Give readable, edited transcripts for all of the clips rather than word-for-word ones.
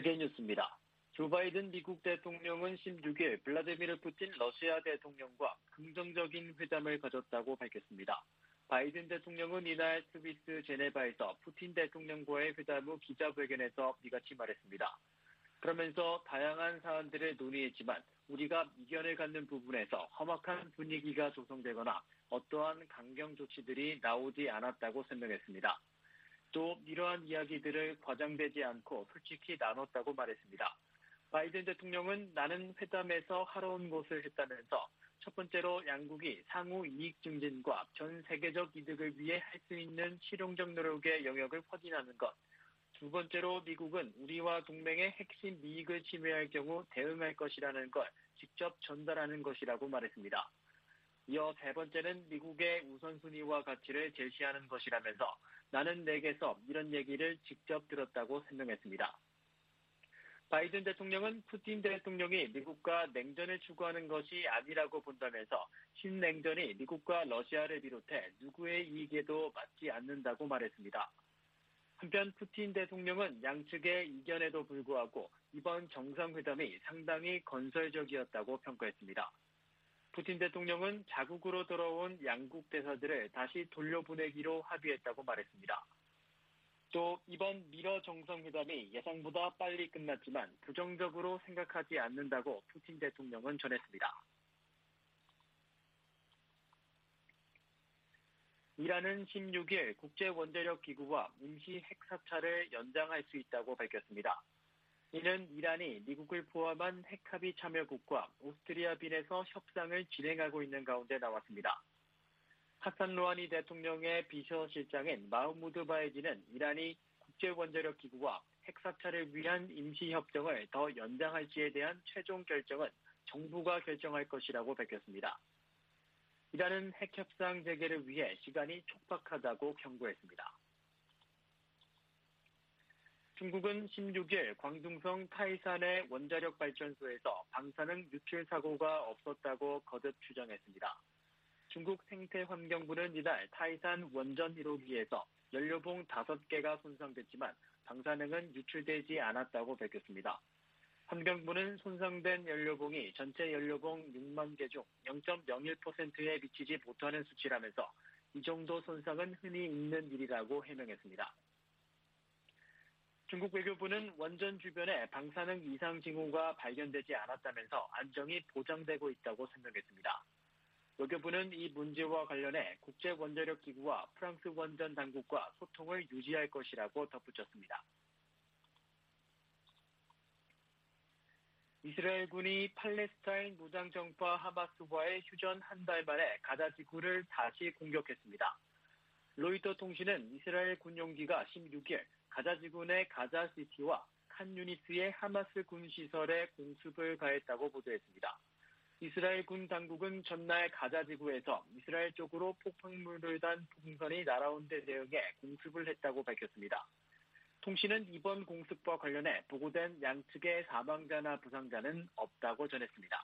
세계뉴스입니다. 조 바이든 미국 대통령은 16일 블라디미르 푸틴 러시아 대통령과 긍정적인 회담을 가졌다고 밝혔습니다. 바이든 대통령은 이날 스위스 제네바에서 푸틴 대통령과의 회담 후 기자회견에서 이같이 말했습니다. 그러면서 다양한 사안들을 논의했지만 우리가 이견을 갖는 부분에서 험악한 분위기가 조성되거나 어떠한 강경 조치들이 나오지 않았다고 설명했습니다. 또 이러한 이야기들을 과장되지 않고 솔직히 나눴다고 말했습니다. 바이든 대통령은 나는 회담에서 하러 온 것을 했다면서 첫 번째로 양국이 상호 이익 증진과 전 세계적 이득을 위해 할 수 있는 실용적 노력의 영역을 확인하는 것, 두 번째로 미국은 우리와 동맹의 핵심 이익을 침해할 경우 대응할 것이라는 걸 직접 전달하는 것이라고 말했습니다. 이어 세 번째는 미국의 우선순위와 가치를 제시하는 것이라면서 나는 내게서 이런 얘기를 직접 들었다고 설명했습니다. 바이든 대통령은 푸틴 대통령이 미국과 냉전을 추구하는 것이 아니라고 본다면서 신냉전이 미국과 러시아를 비롯해 누구의 이익에도 맞지 않는다고 말했습니다. 한편 푸틴 대통령은 양측의 이견에도 불구하고 이번 정상회담이 상당히 건설적이었다고 평가했습니다. 푸틴 대통령은 자국으로 돌아온 양국 대사들을 다시 돌려보내기로 합의했다고 말했습니다. 또 이번 미러 정상회담이 예상보다 빨리 끝났지만 부정적으로 생각하지 않는다고 푸틴 대통령은 전했습니다. 이란은 16일 국제원자력기구와 임시 핵사찰을 연장할 수 있다고 밝혔습니다. 이는 이란이 미국을 포함한 핵합의 참여국과 오스트리아 빈에서 협상을 진행하고 있는 가운데 나왔습니다. 하산 로하니 대통령의 비서실장인 마흐무드 바헤지는 이란이 국제원자력기구와 핵사찰을 위한 임시협정을 더 연장할지에 대한 최종 결정은 정부가 결정할 것이라고 밝혔습니다. 이란은 핵협상 재개를 위해 시간이 촉박하다고 경고했습니다. 중국은 16일 광둥성 타이산의 원자력 발전소에서 방사능 유출 사고가 없었다고 거듭 추정했습니다. 중국 생태환경부는 이날 타이산 원전 1호기에서 연료봉 5개가 손상됐지만 방사능은 유출되지 않았다고 밝혔습니다. 환경부는 손상된 연료봉이 전체 연료봉 6만 개 중 0.01%에 미치지 못하는 수치라면서 이 정도 손상은 흔히 있는 일이라고 해명했습니다. 중국 외교부는 원전 주변에 방사능 이상 징후가 발견되지 않았다면서 안정이 보장되고 있다고 설명했습니다. 외교부는 이 문제와 관련해 국제원자력기구와 프랑스 원전 당국과 소통을 유지할 것이라고 덧붙였습니다. 이스라엘군이 팔레스타인 무장정파 하마스와의 휴전 한 달 만에 가자 지구를 다시 공격했습니다. 로이터 통신은 이스라엘 군용기가 16일 가자 지구 내 가자시티와 칸 유니스의 하마스 군시설에 공습을 가했다고 보도했습니다. 이스라엘 군 당국은 전날 가자 지구에서 이스라엘 쪽으로 폭풍물을 단 풍선이 날아온 데 대응해 공습을 했다고 밝혔습니다. 통신은 이번 공습과 관련해 보고된 양측의 사망자나 부상자는 없다고 전했습니다.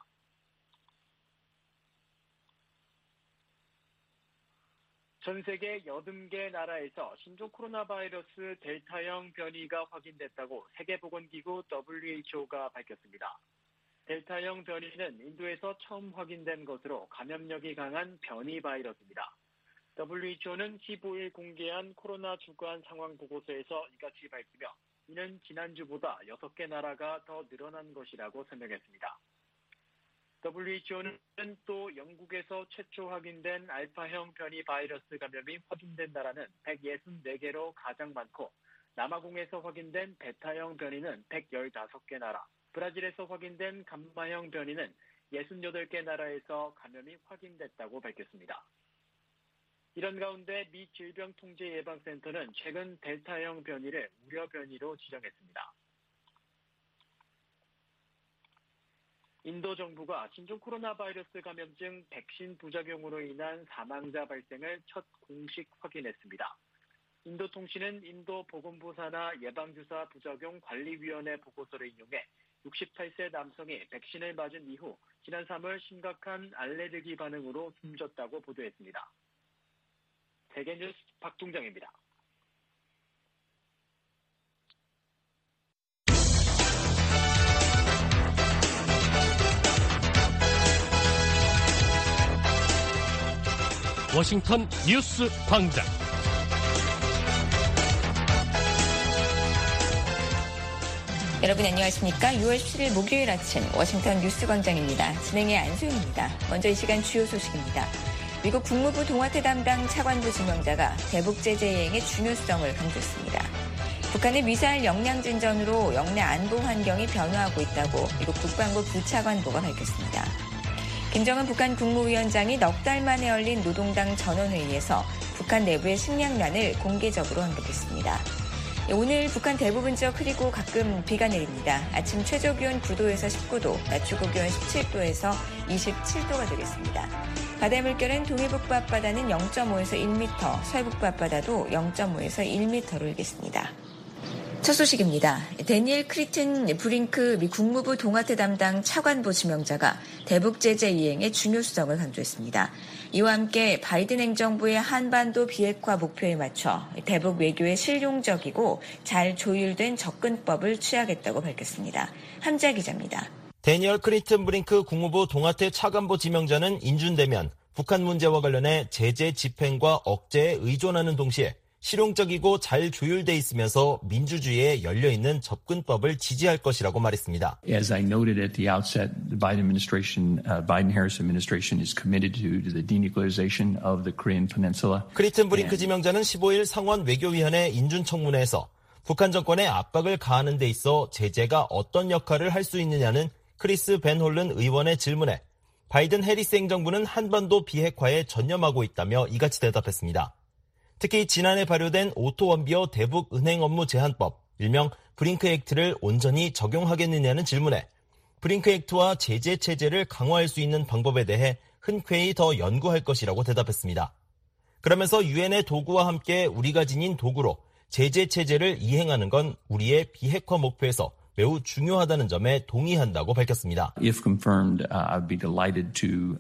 전 세계 80개 나라에서 신종 코로나 바이러스 델타형 변이가 확인됐다고 세계보건기구 WHO가 밝혔습니다. 델타형 변이는 인도에서 처음 확인된 것으로 감염력이 강한 변이 바이러스입니다. WHO는 15일 공개한 코로나 주간 상황 보고서에서 이같이 밝히며 이는 지난주보다 6개 나라가 더 늘어난 것이라고 설명했습니다. WHO는 또 영국에서 최초 확인된 알파형 변이 바이러스 감염이 확인된 나라는 164개로 가장 많고 남아공에서 확인된 베타형 변이는 115개 나라, 브라질에서 확인된 감마형 변이는 68개 나라에서 감염이 확인됐다고 밝혔습니다. 이런 가운데 미 질병통제예방센터는 최근 델타형 변이를 우려 변이로 지정했습니다. 인도 정부가 신종 코로나 바이러스 감염증 백신 부작용으로 인한 사망자 발생을 첫 공식 확인했습니다. 인도 통신은 인도 보건부 산하 예방주사 부작용 관리위원회 보고서를 인용해 68세 남성이 백신을 맞은 이후 지난 3월 심각한 알레르기 반응으로 숨졌다고 보도했습니다. 세계뉴스 박동정입니다. 워싱턴 뉴스 광장. 여러분 안녕하십니까? 6월 17일 목요일 아침 워싱턴 뉴스 광장입니다. 진행의 안소영입니다. 먼저 이 시간 주요 소식입니다. 미국 국무부 동아태 담당 차관부 지명자가 대북 제재 이행의 중요성을 강조했습니다. 북한의 미사일 역량 진전으로 영내 안보 환경이 변화하고 있다고 미국 국방부 부차관보가 밝혔습니다. 김정은 북한 국무위원장이 넉 달 만에 열린 노동당 전원회의에서 북한 내부의 식량난을 공개적으로 언급했습니다. 오늘 북한 대부분 지역 흐리고 가끔 비가 내립니다. 아침 최저기온 9도에서 19도, 낮 최고기온 17도에서 27도가 되겠습니다. 바다의 물결은 동해북부 앞바다는 0.5에서 1m, 서해북부 앞바다도 0.5에서 1m로 일겠습니다. 첫 소식입니다. 데니엘 크리튼 브링크 미 국무부 동아태 담당 차관보 지명자가 대북 제재 이행의 중요성을 강조했습니다. 이와 함께 바이든 행정부의 한반도 비핵화 목표에 맞춰 대북 외교에 실용적이고 잘 조율된 접근법을 취하겠다고 밝혔습니다. 함자 기자입니다. 데니얼 크리튼 브링크 국무부 동아태 차관보 지명자는 인준되면 북한 문제와 관련해 제재 집행과 억제에 의존하는 동시에 실용적이고 잘 조율돼 있으면서 민주주의에 열려있는 접근법을 지지할 것이라고 말했습니다. As I noted at the outset, the Biden-Harris administration is committed to the denuclearization of the Korean Peninsula. 크리튼 브링크 지명자는 15일 상원 외교위원회 인준청문회에서 북한 정권에 압박을 가하는 데 있어 제재가 어떤 역할을 할 수 있느냐는 크리스 벤 홀른 의원의 질문에 바이든 해리스 행정부는 한반도 비핵화에 전념하고 있다며 이같이 대답했습니다. 특히 지난해 발효된 오토원비어 대북 은행 업무 제한법, 일명 브링크 액트를 온전히 적용하겠느냐는 질문에 브링크 액트와 제재 체제를 강화할 수 있는 방법에 대해 흔쾌히 더 연구할 것이라고 대답했습니다. 그러면서 유엔의 도구와 함께 우리가 지닌 도구로 제재 체제를 이행하는 건 우리의 비핵화 목표에서 매우 중요하다는 점에 동의한다고 밝혔습니다. If confirmed, I'd be delighted to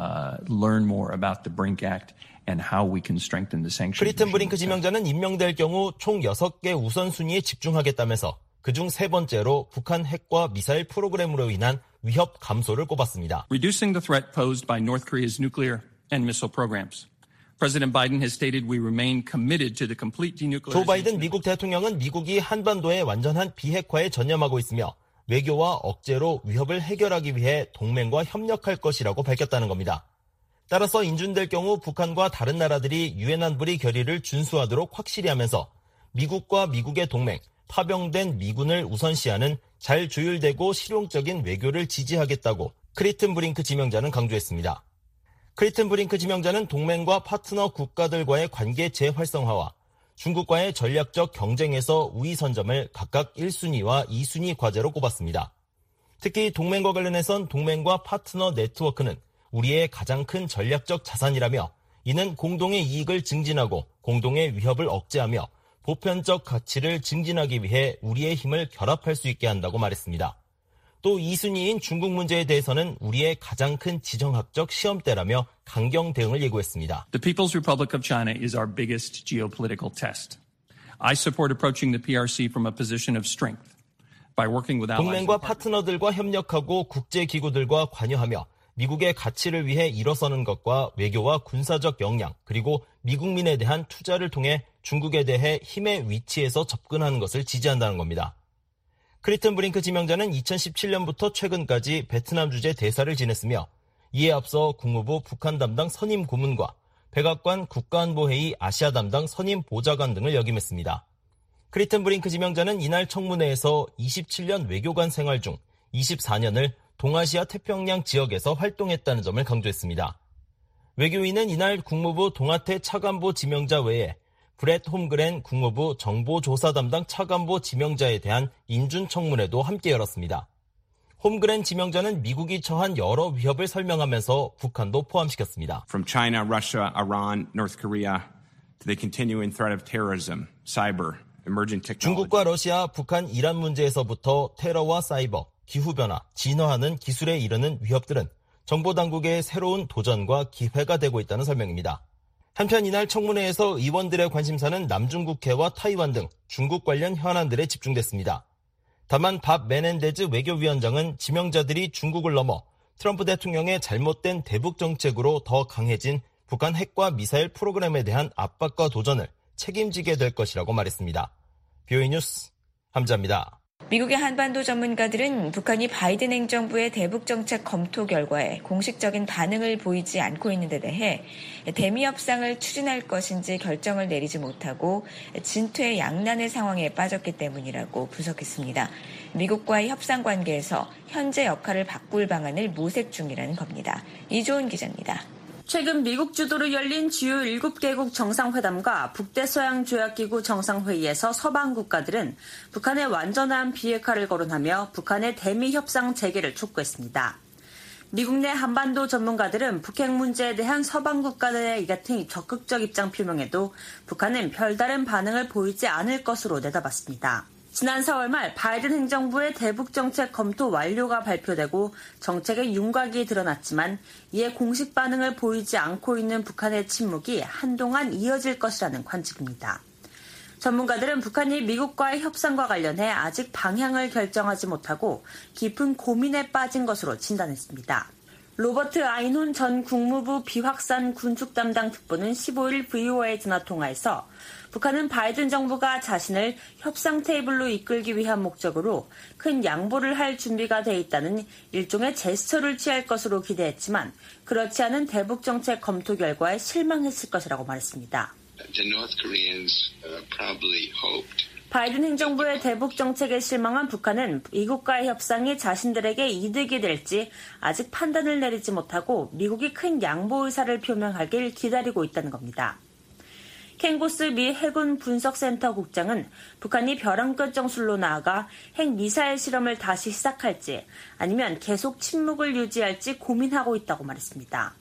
learn more about the Brink Act and how we can strengthen the sanctions. 크리튼 브링크 지명자는 임명될 경우 총 6개 우선순위에 집중하겠다면서 그중 3번째로 북한 핵과 미사일 프로그램으로 인한 위협 감소를 꼽았습니다. Reducing the threat posed by North Korea's nuclear and missile programs. President Biden has stated we remain committed to the complete denuclearization. 조 바이든 미국 대통령은 미국이 한반도의 완전한 비핵화에 전념하고 있으며 외교와 억제로 위협을 해결하기 위해 동맹과 협력할 것이라고 밝혔다는 겁니다. 따라서 인준될 경우 북한과 다른 나라들이 유엔 안보리 결의를 준수하도록 확실히 하면서 미국과 미국의 동맹, 파병된 미군을 우선시하는 잘 조율되고 실용적인 외교를 지지하겠다고 크리튼 브링크 지명자는 강조했습니다. 크리튼 브링크 지명자는 동맹과 파트너 국가들과의 관계 재활성화와 중국과의 전략적 경쟁에서 우위 선점을 각각 1순위와 2순위 과제로 꼽았습니다. 특히 동맹과 관련해선 동맹과 파트너 네트워크는 우리의 가장 큰 전략적 자산이라며 이는 공동의 이익을 증진하고 공동의 위협을 억제하며 보편적 가치를 증진하기 위해 우리의 힘을 결합할 수 있게 한다고 말했습니다. 또 2순위인 중국 문제에 대해서는 우리의 가장 큰 지정학적 시험대라며 강경 대응을 예고했습니다. The People's Republic of China is our biggest geopolitical test. I support approaching the PRC from a position of strength by working with allies. 동맹과 파트너들과 협력하고 국제기구들과 관여하며 미국의 가치를 위해 일어서는 것과 외교와 군사적 역량 그리고 미국민에 대한 투자를 통해 중국에 대해 힘의 위치에서 접근하는 것을 지지한다는 겁니다. 크리튼 브링크 지명자는 2017년부터 최근까지 베트남 주재 대사를 지냈으며 이에 앞서 국무부 북한 담당 선임 고문과 백악관 국가안보회의 아시아 담당 선임 보좌관 등을 역임했습니다. 크리튼 브링크 지명자는 이날 청문회에서 27년 외교관 생활 중 24년을 동아시아 태평양 지역에서 활동했다는 점을 강조했습니다. 외교위는 이날 국무부 동아태 차관보 지명자 외에 브렛 홈그랜 국무부 정보조사 담당 차관보 지명자에 대한 인준 청문회도 함께 열었습니다. 홈그랜 지명자는 미국이 처한 여러 위협을 설명하면서 북한도 포함시켰습니다. From China, Russia, Iran, North Korea to the continuing threat of terrorism, cyber, emerging technology. 중국과 러시아, 북한, 이란 문제에서부터 테러와 사이버, 기후변화, 진화하는 기술에 이르는 위협들은 정보당국의 새로운 도전과 기회가 되고 있다는 설명입니다. 한편 이날 청문회에서 의원들의 관심사는 남중국해와 타이완 등 중국 관련 현안들에 집중됐습니다. 다만 밥 메넨데즈 외교위원장은 지명자들이 중국을 넘어 트럼프 대통령의 잘못된 대북 정책으로 더 강해진 북한 핵과 미사일 프로그램에 대한 압박과 도전을 책임지게 될 것이라고 말했습니다. BOA 뉴스 함자입니다. 미국의 한반도 전문가들은 북한이 바이든 행정부의 대북 정책 검토 결과에 공식적인 반응을 보이지 않고 있는 데 대해 대미 협상을 추진할 것인지 결정을 내리지 못하고 진퇴양난의 상황에 빠졌기 때문이라고 분석했습니다. 미국과의 협상 관계에서 현재 역할을 바꿀 방안을 모색 중이라는 겁니다. 이조은 기자입니다. 최근 미국 주도로 열린 주요 7개국 정상회담과 북대서양조약기구 정상회의에서 서방 국가들은 북한의 완전한 비핵화를 거론하며 북한의 대미 협상 재개를 촉구했습니다. 미국 내 한반도 전문가들은 북핵 문제에 대한 서방 국가들의 이 같은 적극적 입장 표명에도 북한은 별다른 반응을 보이지 않을 것으로 내다봤습니다. 지난 4월 말 바이든 행정부의 대북 정책 검토 완료가 발표되고 정책의 윤곽이 드러났지만 이에 공식 반응을 보이지 않고 있는 북한의 침묵이 한동안 이어질 것이라는 관측입니다. 전문가들은 북한이 미국과의 협상과 관련해 아직 방향을 결정하지 못하고 깊은 고민에 빠진 것으로 진단했습니다. 로버트 아인혼 전 국무부 비확산 군축 담당 특보는 15일 VOA 전화통화에서 북한은 바이든 정부가 자신을 협상 테이블로 이끌기 위한 목적으로 큰 양보를 할 준비가 돼 있다는 일종의 제스처를 취할 것으로 기대했지만 그렇지 않은 대북 정책 검토 결과에 실망했을 것이라고 말했습니다. 바이든 행정부의 대북 정책에 실망한 북한은 미국과의 협상이 자신들에게 이득이 될지 아직 판단을 내리지 못하고 미국이 큰 양보 의사를 표명하길 기다리고 있다는 겁니다. 켄 고스 미 해군 분석센터 국장은 북한이 벼랑 끝 정술로 나아가 핵미사일 실험을 다시 시작할지 아니면 계속 침묵을 유지할지 고민하고 있다고 말했습니다.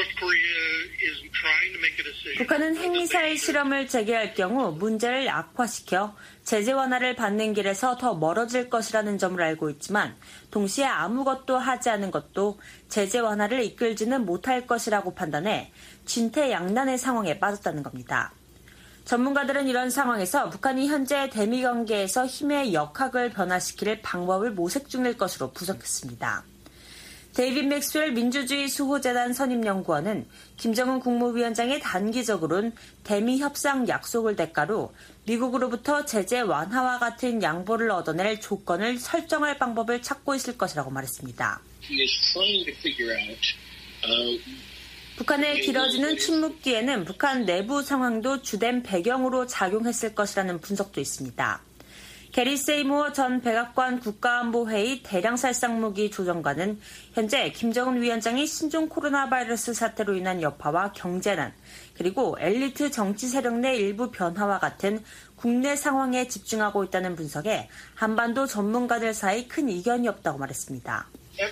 북한은 핵미사일 실험을 재개할 경우 문제를 악화시켜 제재 완화를 받는 길에서 더 멀어질 것이라는 점을 알고 있지만 동시에 아무것도 하지 않은 것도 제재 완화를 이끌지는 못할 것이라고 판단해 진퇴양난의 상황에 빠졌다는 겁니다. 전문가들은 이런 상황에서 북한이 현재 대미 관계에서 힘의 역학을 변화시킬 방법을 모색 중일 것으로 분석했습니다. 데이빗 맥스웰 민주주의 수호재단 선임연구원은 김정은 국무위원장이 단기적으로는 대미 협상 약속을 대가로 미국으로부터 제재 완화와 같은 양보를 얻어낼 조건을 설정할 방법을 찾고 있을 것이라고 말했습니다. 북한의 길어지는 침묵기에는 북한 내부 상황도 주된 배경으로 작용했을 것이라는 분석도 있습니다. 게리 세이무어 전 백악관 국가안보회의 대량살상무기 조정관은 현재 김정은 위원장이 신종 코로나 바이러스 사태로 인한 여파와 경제난, 그리고 엘리트 정치 세력 내 일부 변화와 같은 국내 상황에 집중하고 있다는 분석에 한반도 전문가들 사이 큰 이견이 없다고 말했습니다.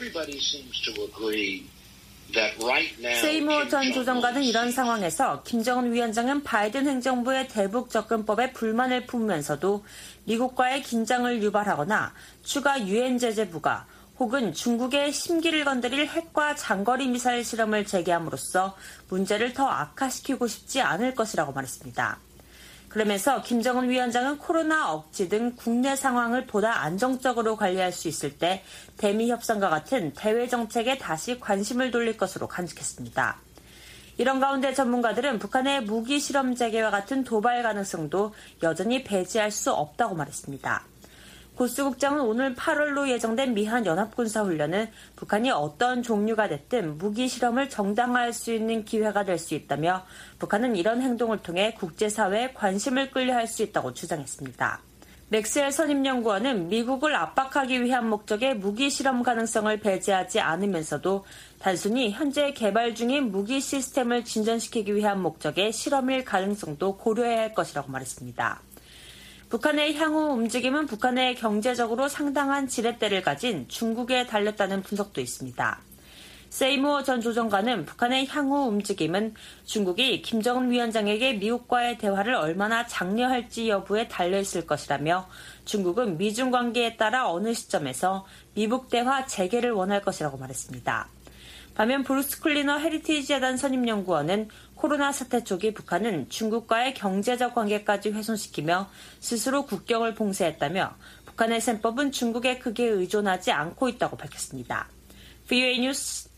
세이무어 전 조정관은 이런 상황에서 김정은 위원장은 바이든 행정부의 대북 접근법에 불만을 품으면서도 미국과의 긴장을 유발하거나 추가 유엔 제재 부과 혹은 중국의 심기를 건드릴 핵과 장거리 미사일 실험을 재개함으로써 문제를 더 악화시키고 싶지 않을 것이라고 말했습니다. 그러면서 김정은 위원장은 코로나 억지 등 국내 상황을 보다 안정적으로 관리할 수 있을 때 대미 협상과 같은 대외 정책에 다시 관심을 돌릴 것으로 간직했습니다. 이런 가운데 전문가들은 북한의 무기 실험 재개와 같은 도발 가능성도 여전히 배제할 수 없다고 말했습니다. 고스 국장은 오늘 8월로 예정된 미한 연합군사훈련은 북한이 어떤 종류가 됐든 무기 실험을 정당화할 수 있는 기회가 될 수 있다며 북한은 이런 행동을 통해 국제사회에 관심을 끌려 할 수 있다고 주장했습니다. 맥스웰 선임연구원은 미국을 압박하기 위한 목적의 무기 실험 가능성을 배제하지 않으면서도 단순히 현재 개발 중인 무기 시스템을 진전시키기 위한 목적의 실험일 가능성도 고려해야 할 것이라고 말했습니다. 북한의 향후 움직임은 북한의 경제적으로 상당한 지렛대를 가진 중국에 달렸다는 분석도 있습니다. 세이무어 전 조정관은 북한의 향후 움직임은 중국이 김정은 위원장에게 미국과의 대화를 얼마나 장려할지 여부에 달려있을 것이라며 중국은 미중 관계에 따라 어느 시점에서 미북 대화 재개를 원할 것이라고 말했습니다. 반면 브루스 클리너 헤리티지 재단 선임연구원은 코로나 사태 초기 북한은 중국과의 경제적 관계까지 훼손시키며 스스로 국경을 봉쇄했다며 북한의 셈법은 중국에 크게 의존하지 않고 있다고 밝혔습니다. VOA 뉴스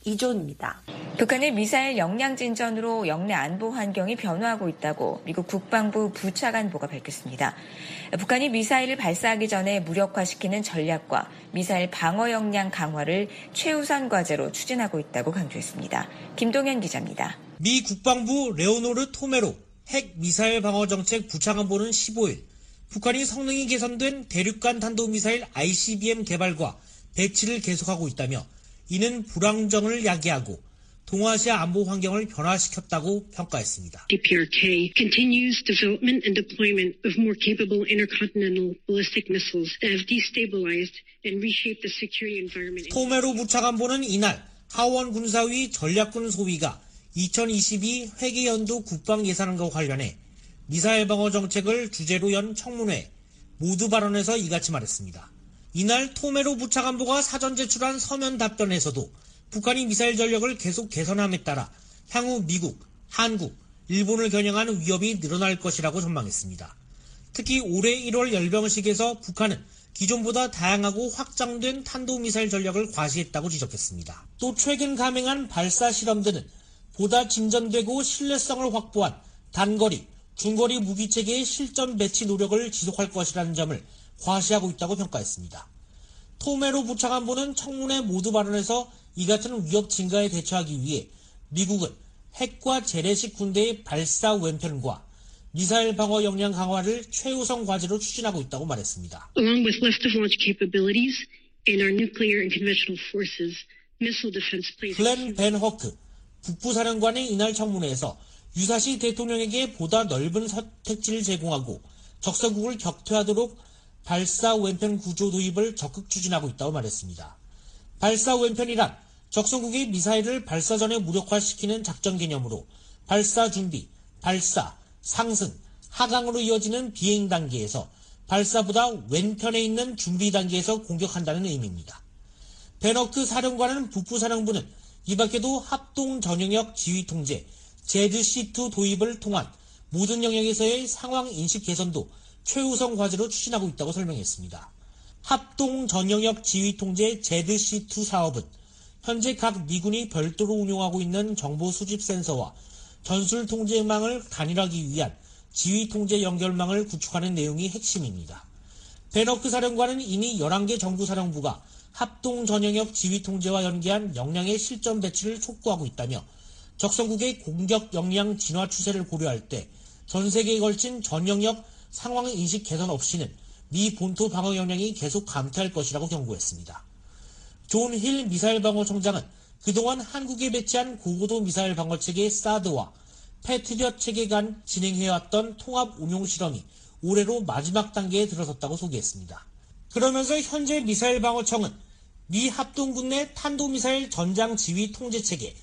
이조은입니다. 북한의 미사일 역량 진전으로 영내 안보 환경이 변화하고 있다고 미국 국방부 부차관보가 밝혔습니다. 북한이 미사일을 발사하기 전에 무력화시키는 전략과 미사일 방어 역량 강화를 최우선 과제로 추진하고 있다고 강조했습니다. 김동현 기자입니다. 미 국방부 레오노르 토메로 핵 미사일 방어 정책 부차관보는 15일 북한이 성능이 개선된 대륙간 탄도미사일 ICBM 개발과 배치를 계속하고 있다며 이는 불안정을 야기하고 동아시아 안보 환경을 변화시켰다고 평가했습니다. DPRK continues development and deployment of more capable intercontinental ballistic missiles that have destabilized and reshaped the security environment. 토메로 부차관보는 이날 하원 군사위 전략군 소위가 2022 회계연도 국방 예산안과 관련해 미사일 방어 정책을 주제로 연 청문회 모두 발언에서 이같이 말했습니다. 이날 토메로 부차관보가 사전 제출한 서면 답변에서도 북한이 미사일 전력을 계속 개선함에 따라 향후 미국, 한국, 일본을 겨냥한 위협이 늘어날 것이라고 전망했습니다. 특히 올해 1월 열병식에서 북한은 기존보다 다양하고 확장된 탄도미사일 전력을 과시했다고 지적했습니다. 또 최근 감행한 발사 실험들은 보다 진전되고 신뢰성을 확보한 단거리, 중거리 무기체계의 실전 배치 노력을 지속할 것이라는 점을 과시하고 있다고 평가했습니다. 토메로 부차관보는 청문회 모두 발언에서 이 같은 위협 증가에 대처하기 위해 미국은 핵과 재래식 군대의 발사 왼편과 미사일 방어 역량 강화를 최우선 과제로 추진하고 있다고 말했습니다. Along with lift of launch capabilities in our nuclear and conventional forces, missile defense plays. 글렌 벤 허크 북부사령관의 이날 청문회에서 유사시 대통령에게 보다 넓은 선택지를 제공하고 적성국을 격퇴하도록 발사 왼편 구조 도입을 적극 추진하고 있다고 말했습니다. 발사 왼편이란 적성국이 미사일을 발사 전에 무력화시키는 작전 개념으로 발사 준비, 발사, 상승, 하강으로 이어지는 비행 단계에서 발사보다 왼편에 있는 준비 단계에서 공격한다는 의미입니다. 베너크 사령관은 북부사령부는 이 밖에도 합동 전영역 지휘 통제, ZC2 도입을 통한 모든 영역에서의 상황 인식 개선도 최우선 과제로 추진하고 있다고 설명했습니다. 합동 전영역 지휘 통제 ZC2 사업은 현재 각 미군이 별도로 운용하고 있는 정보 수집 센서와 전술 통제망을 단일화하기 위한 지휘 통제 연결망을 구축하는 내용이 핵심입니다. 베너크 사령관은 이미 11개 정부사령부가 합동 전영역 지휘 통제와 연계한 역량의 실전 배치를 촉구하고 있다며 적성국의 공격 역량 진화 추세를 고려할 때 전 세계에 걸친 전영역 상황 인식 개선 없이는 미 본토 방어 역량이 계속 감퇴할 것이라고 경고했습니다. 존 힐 미사일 방어 총장은 그동안 한국에 배치한 고고도 미사일 방어 체계 사드와 패트리엇 체계 간 진행해왔던 통합 운용 실험이 올해로 마지막 단계에 들어섰다고 소개했습니다. 그러면서 현재 미사일 방어청은 미 합동군 내 탄도미사일 전장 지휘 통제 체계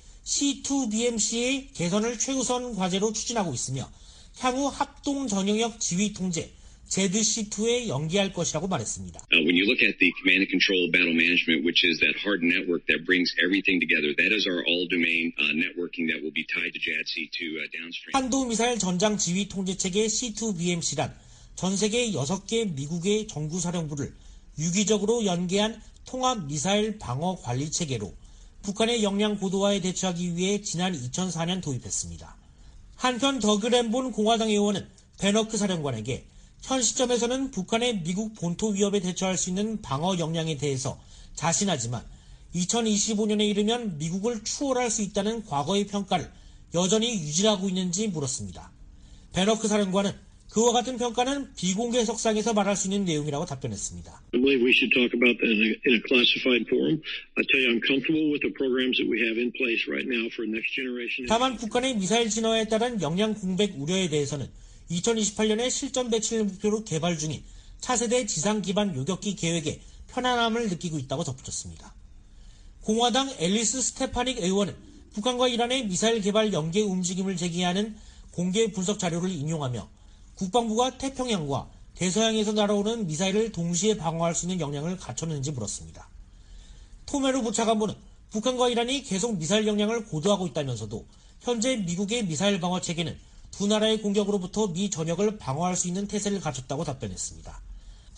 C2BMC의 개선을 최우선 과제로 추진하고 있으며 향후 합동 전영역 지휘 통제 ZC2에 연계할 것이라고 말했습니다. When you look at the command and control battle management, which is that hard network that brings everything together, that is our all-domain networking that will be tied to JADC2 downstream. 탄도미사일 전장 지휘 통제 체계 C2BMC란 전 세계 6개 미국의 정구사령부를 유기적으로 연계한 통합 미사일 방어 관리 체계로 북한의 역량 고도화에 대처하기 위해 지난 2004년 도입했습니다. 한편 더그 램본 공화당 의원은 베너크 사령관에게 현 시점에서는 북한의 미국 본토 위협에 대처할 수 있는 방어 역량에 대해서 자신하지만 2025년에 이르면 미국을 추월할 수 있다는 과거의 평가를 여전히 유지하고 있는지 물었습니다. 베너크 사령관은 그와 같은 평가는 비공개 석상에서 말할 수 있는 내용이라고 답변했습니다. I believe we should talk about that in a classified forum. I tell you, I'm comfortable with the programs that we have in place right now for next generation. 다만 북한의 미사일 진화에 따른 역량 공백 우려에 대해서는 2028년에 실전 배치를 목표로 개발 중인 차세대 지상 기반 요격기 계획에 편안함을 느끼고 있다고 덧붙였습니다. 공화당 앨리스 스테파닉 의원은 북한과 이란의 미사일 개발 연계 움직임을 제기하는 공개 분석 자료를 인용하며 국방부가 태평양과 대서양에서 날아오는 미사일을 동시에 방어할 수 있는 역량을 갖췄는지 물었습니다. 토메로 부차관보는 북한과 이란이 계속 미사일 역량을 고도하고 있다면서도 현재 미국의 미사일 방어 체계는 두 나라의 공격으로부터 미 전역을 방어할 수 있는 태세를 갖췄다고 답변했습니다.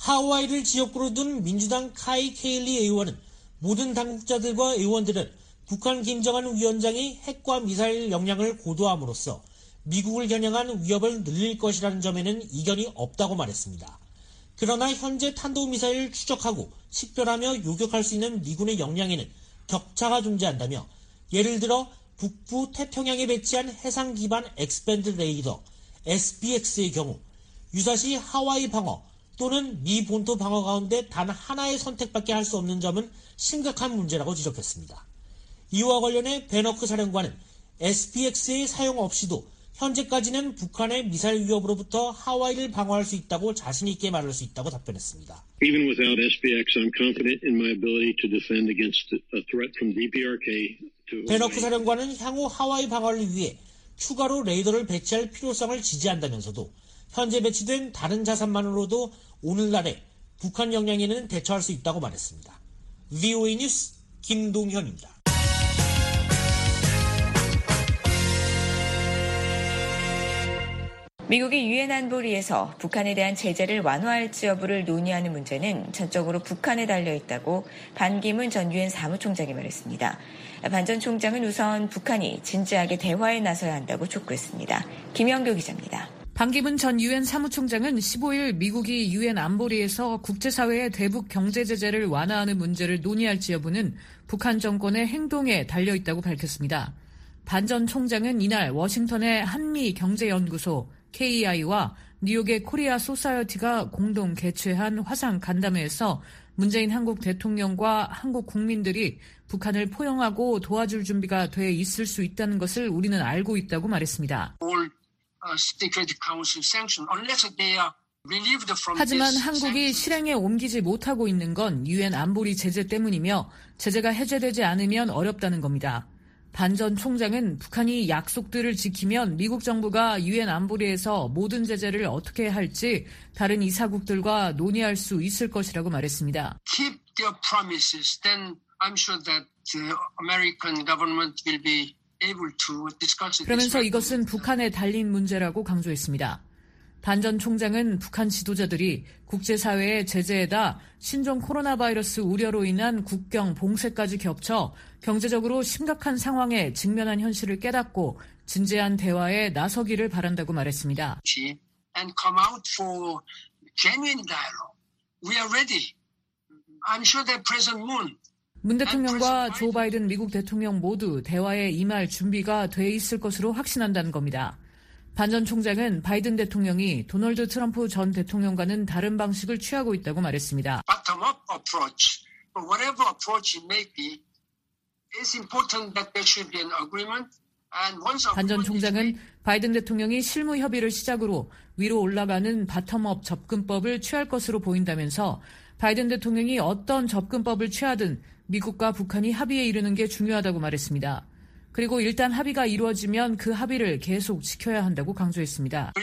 하와이를 지역구로 둔 민주당 카이 케일리 의원은 모든 당국자들과 의원들은 북한 김정은 위원장이 핵과 미사일 역량을 고도함으로써 미국을 겨냥한 위협을 늘릴 것이라는 점에는 이견이 없다고 말했습니다. 그러나 현재 탄도미사일을 추적하고 식별하며 요격할 수 있는 미군의 역량에는 격차가 존재한다며 예를 들어 북부 태평양에 배치한 해상 기반 엑스밴드 레이더 SBX의 경우 유사시 하와이 방어 또는 미 본토 방어 가운데 단 하나의 선택밖에 할 수 없는 점은 심각한 문제라고 지적했습니다. 이와 관련해 베너크 사령관은 SBX의 사용 없이도 현재까지는 북한의 미사일 위협으로부터 하와이를 방어할 수 있다고 자신 있게 말할 수 있다고 답변했습니다. Even without SBX, I'm confident in my ability to defend against a threat from DPRK. 베너크 사령관은 향후 하와이 방어를 위해 추가로 레이더를 배치할 필요성을 지지한다면서도 현재 배치된 다른 자산만으로도 오늘날에 북한 역량에는 대처할 수 있다고 말했습니다. VOA 뉴스 김동현입니다. 미국이 유엔 안보리에서 북한에 대한 제재를 완화할지 여부를 논의하는 문제는 전적으로 북한에 달려있다고 반기문 전 유엔 사무총장이 말했습니다. 반 전 총장은 우선 북한이 진지하게 대화에 나서야 한다고 촉구했습니다. 김영교 기자입니다. 반기문 전 유엔 사무총장은 15일 미국이 유엔 안보리에서 국제사회의 대북 경제 제재를 완화하는 문제를 논의할지 여부는 북한 정권의 행동에 달려있다고 밝혔습니다. 반 전 총장은 이날 워싱턴의 한미경제연구소 KEI와 뉴욕의 코리아 소사이어티가 공동 개최한 화상 간담회에서 문재인 한국 대통령과 한국 국민들이 북한을 포용하고 도와줄 준비가 돼 있을 수 있다는 것을 우리는 알고 있다고 말했습니다. 하지만 한국이 실행에 옮기지 못하고 있는 건 유엔 안보리 제재 때문이며 제재가 해제되지 않으면 어렵다는 겁니다. 반 전 총장은 북한이 약속들을 지키면 미국 정부가 유엔 안보리에서 모든 제재를 어떻게 할지 다른 이사국들과 논의할 수 있을 것이라고 말했습니다. Keep their promises, then I'm sure that the American government will be able to discuss it. 그러면서 이것은 북한에 달린 문제라고 강조했습니다. 반 전 총장은 북한 지도자들이 국제사회의 제재에다 신종 코로나 바이러스 우려로 인한 국경 봉쇄까지 겹쳐 경제적으로 심각한 상황에 직면한 현실을 깨닫고 진지한 대화에 나서기를 바란다고 말했습니다. And come out for genuine dialogue. We are ready. I'm sure that President Moon 문 대통령과 조 바이든 미국 대통령 모두 대화에 임할 준비가 돼 있을 것으로 확신한다는 겁니다. 반 전 총장은 바이든 대통령이 도널드 트럼프 전 대통령과는 다른 방식을 취하고 있다고 말했습니다. Bottom-up approach, but whatever approach it may be, it's important that there should be an agreement. 반 전 총장은 바이든 대통령이 실무 협의를 시작으로 위로 올라가는 바텀업 접근법을 취할 것으로 보인다면서 바이든 대통령이 어떤 접근법을 취하든 미국과 북한이 합의에 이르는 게 중요하다고 말했습니다. 그리고 일단 합의가 이루어지면 그 합의를 계속 지켜야 한다고 강조했습니다.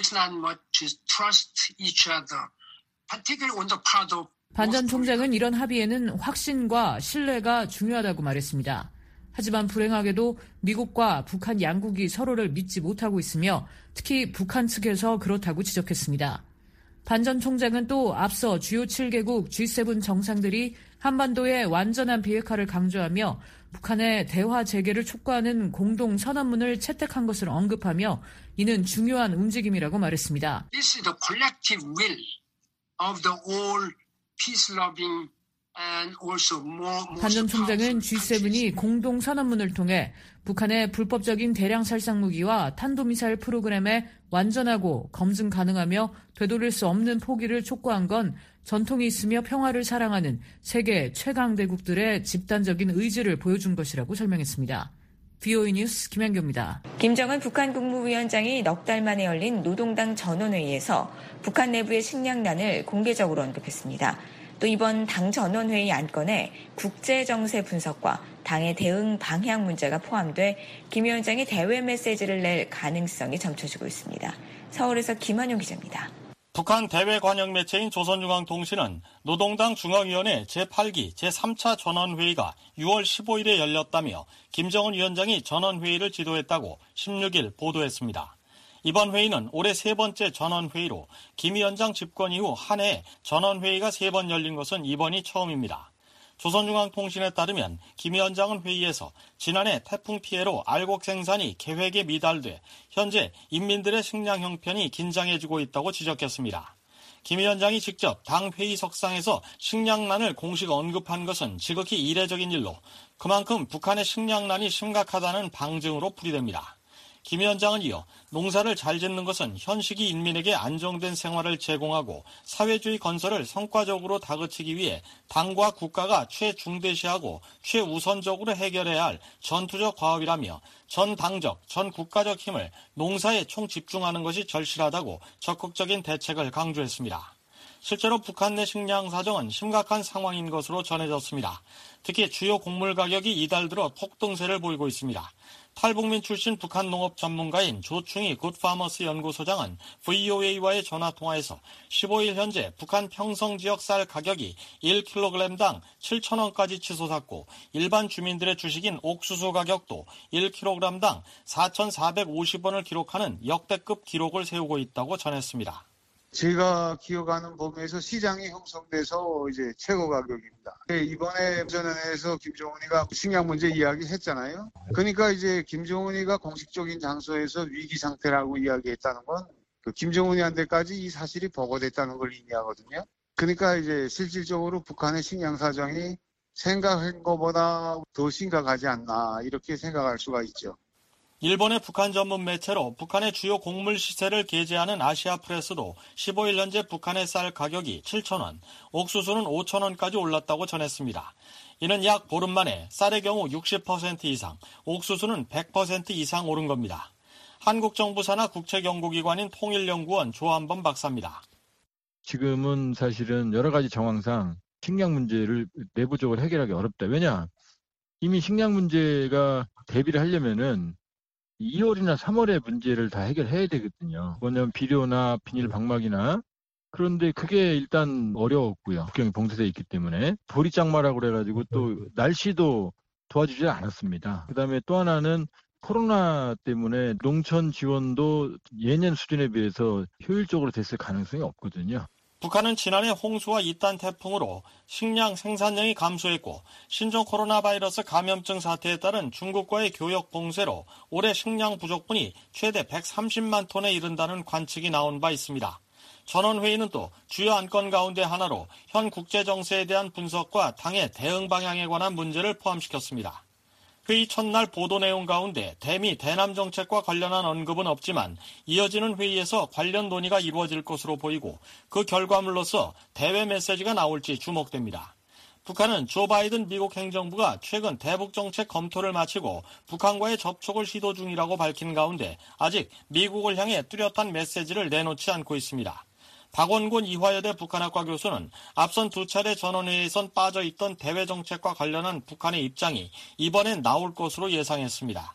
반 전 총장은 이런 합의에는 확신과 신뢰가 중요하다고 말했습니다. 하지만 불행하게도 미국과 북한 양국이 서로를 믿지 못하고 있으며 특히 북한 측에서 그렇다고 지적했습니다. 반 전 총장은 또 앞서 주요 7개국 G7 정상들이 한반도의 완전한 비핵화를 강조하며 북한의 대화 재개를 촉구하는 공동 선언문을 채택한 것을 언급하며 이는 중요한 움직임이라고 말했습니다. This is the collective will of the all peace-loving and also more. 반 전 총장은 G7이 공동 선언문을 통해 북한의 불법적인 대량 살상 무기와 탄도미사일 프로그램에 완전하고 검증 가능하며 되돌릴 수 없는 포기를 촉구한 건 전통이 있으며 평화를 사랑하는 세계 최강대국들의 집단적인 의지를 보여준 것이라고 설명했습니다. VOA 뉴스 김현교입니다. 김정은 북한 국무위원장이 넉 달 만에 열린 노동당 전원회의에서 북한 내부의 식량난을 공개적으로 언급했습니다. 또 이번 당 전원회의 안건에 국제정세 분석과 당의 대응 방향 문제가 포함돼 김 위원장이 대외 메시지를 낼 가능성이 점쳐지고 있습니다. 서울에서 김한용 기자입니다. 북한 대외 관영 매체인 조선중앙통신은 노동당 중앙위원회 제8기 제3차 전원회의가 6월 15일에 열렸다며 김정은 위원장이 전원회의를 지도했다고 16일 보도했습니다. 이번 회의는 올해 세 번째 전원회의로 김 위원장 집권 이후 한 해에 전원회의가 3번 열린 것은 이번이 처음입니다. 조선중앙통신에 따르면 김 위원장은 회의에서 지난해 태풍 피해로 알곡 생산이 계획에 미달돼 현재 인민들의 식량 형편이 긴장해지고 있다고 지적했습니다. 김 위원장이 직접 당 회의석상에서 식량난을 공식 언급한 것은 지극히 이례적인 일로 그만큼 북한의 식량난이 심각하다는 방증으로 풀이됩니다. 김 위원장은 이어 농사를 잘 짓는 것은 현 시기 인민에게 안정된 생활을 제공하고 사회주의 건설을 성과적으로 다그치기 위해 당과 국가가 최중대시하고 최우선적으로 해결해야 할 전투적 과업이라며 전 당적, 전 국가적 힘을 농사에 총집중하는 것이 절실하다고 적극적인 대책을 강조했습니다. 실제로 북한 내 식량 사정은 심각한 상황인 것으로 전해졌습니다. 특히 주요 곡물 가격이 이달 들어 폭등세를 보이고 있습니다. 탈북민 출신 북한 농업 전문가인 조충희 굿파머스 연구소장은 VOA와의 전화통화에서 15일 현재 북한 평성 지역 쌀 가격이 1kg당 7,000원까지 치솟았고 일반 주민들의 주식인 옥수수 가격도 1kg당 4,450원을 기록하는 역대급 기록을 세우고 있다고 전했습니다. 제가 기억하는 범위에서 시장이 형성돼서 이제 최고 가격입니다. 이번에 전원에서 김정은이가 식량 문제 이야기했잖아요. 그러니까 이제 김정은이가 공식적인 장소에서 위기 상태라고 이야기했다는 건 그 김정은이한테까지 이 사실이 보고됐다는 걸 의미하거든요. 그러니까 이제 실질적으로 북한의 식량 사정이 생각한 것보다 더 심각하지 않나 이렇게 생각할 수가 있죠. 일본의 북한 전문 매체로 북한의 주요 곡물 시세를 게재하는 아시아프레스도 15일 현재 북한의 쌀 가격이 7,000원, 옥수수는 5,000원까지 올랐다고 전했습니다. 이는 약 보름 만에 쌀의 경우 60% 이상, 옥수수는 100% 이상 오른 겁니다. 한국 정부 산하 국책연구기관인 통일연구원 조한범 박사입니다. 지금은 사실은 여러 가지 정황상 식량 문제를 내부적으로 해결하기 어렵다. 왜냐? 이미 식량 문제가 대비를 하려면은 2월이나 3월에 문제를 다 해결해야 되거든요. 뭐냐면 비료나 비닐 방막이나. 그런데 그게 일단 어려웠고요. 국경이 봉쇄되어 있기 때문에. 보리장마라고 그래가지고 또 날씨도 도와주지 않았습니다. 그다음에 또 하나는 코로나 때문에 농촌 지원도 예년 수준에 비해서 효율적으로 됐을 가능성이 없거든요. 북한은 지난해 홍수와 이딴 태풍으로 식량 생산량이 감소했고 신종 코로나 바이러스 감염증 사태에 따른 중국과의 교역 봉쇄로 올해 식량 부족분이 최대 130만 톤에 이른다는 관측이 나온 바 있습니다. 전원회의는 또 주요 안건 가운데 하나로 현 국제정세에 대한 분석과 당의 대응 방향에 관한 문제를 포함시켰습니다. 회의 첫날 보도 내용 가운데 대미 대남 정책과 관련한 언급은 없지만 이어지는 회의에서 관련 논의가 이루어질 것으로 보이고 그 결과물로서 대외 메시지가 나올지 주목됩니다. 북한은 조 바이든 미국 행정부가 최근 대북 정책 검토를 마치고 북한과의 접촉을 시도 중이라고 밝힌 가운데 아직 미국을 향해 뚜렷한 메시지를 내놓지 않고 있습니다. 박원곤 이화여대 북한학과 교수는 앞선 두 차례 전원회의에선 빠져있던 대외정책과 관련한 북한의 입장이 이번엔 나올 것으로 예상했습니다.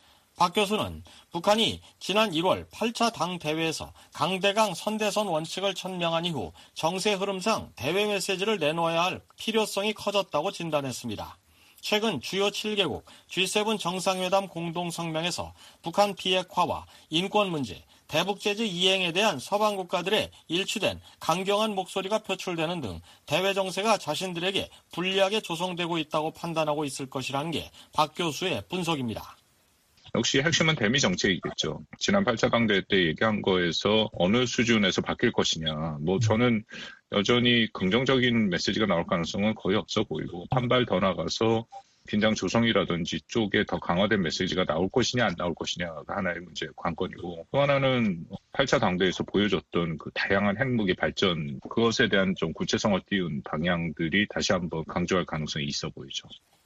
박 교수는 북한이 지난 1월 8차 당 대회에서 강대강 선대선 원칙을 천명한 이후 정세 흐름상 대외 메시지를 내놓아야 할 필요성이 커졌다고 진단했습니다. 최근 주요 7개국 G7 정상회담 공동성명에서 북한 비핵화와 인권 문제, 대북제재 이행에 대한 서방 국가들의 일치된 강경한 목소리가 표출되는 등 대외 정세가 자신들에게 불리하게 조성되고 있다고 판단하고 있을 것이라는 게 박 교수의 분석입니다. 역시 핵심은 대미 정책이겠죠. 지난 8차 당대회 때 얘기한 거에서 어느 수준에서 바뀔 것이냐. 저는 여전히 긍정적인 메시지가 나올 가능성은 거의 없어 보이고 한 발 더 나가서 긴장 조성이라든지 쪽에 더 강화된 메시지가 나올 것이냐 안 나올 것이냐가 하나의 문제 관건이고 또 하나는 8차 당대에서 보여줬던 그 다양한 핵무기 발전 그것에 대한 좀 구체성을 띄운 방향들이 다시 한번 강조할 가능성이 있어 보이죠.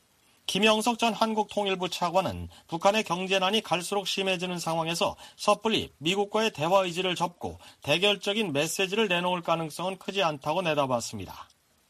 김영석 전 한국통일부 차관은 북한의 경제난이 갈수록 심해지는 상황에서 섣불리 미국과의 대화 의지를 접고 대결적인 메시지를 내놓을 가능성은 크지 않다고 내다봤습니다.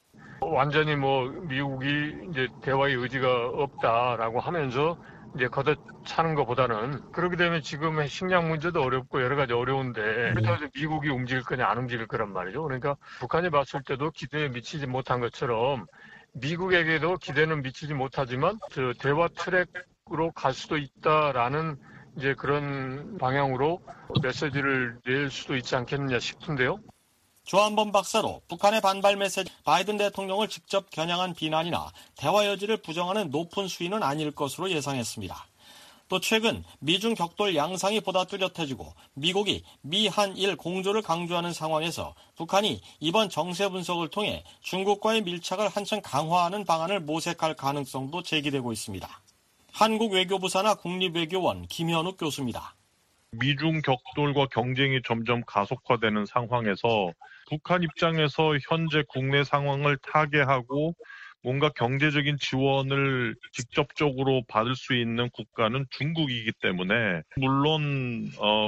완전히 미국이 이제 대화의 의지가 없다라고 하면서 이제 걷어차는 것보다는 그렇게 되면 지금 식량 문제도 어렵고 여러 가지 어려운데 그렇다고 해서 미국이 움직일 거냐 안 움직일 거란 말이죠. 그러니까 북한이 봤을 때도 기대에 미치지 못한 것처럼 미국에게도 기대는 미치지 못하지만 대화 트랙으로 갈 수도 있다라는 이제 그런 방향으로 메시지를 낼 수도 있지 않겠느냐 싶은데요. 조한범 박사로 북한의 반발 메시지 바이든 대통령을 직접 겨냥한 비난이나 대화 여지를 부정하는 높은 수위는 아닐 것으로 예상했습니다. 또 최근 미중 격돌 양상이 보다 뚜렷해지고 미국이 미한일 공조를 강조하는 상황에서 북한이 이번 정세 분석을 통해 중국과의 밀착을 한층 강화하는 방안을 모색할 가능성도 제기되고 있습니다. 한국외교부산하 국립외교원 김현욱 교수입니다. 미중 격돌과 경쟁이 점점 가속화되는 상황에서 북한 입장에서 현재 국내 상황을 타개하고 뭔가 경제적인 지원을 직접적으로 받을 수 있는 국가는 중국이기 때문에 물론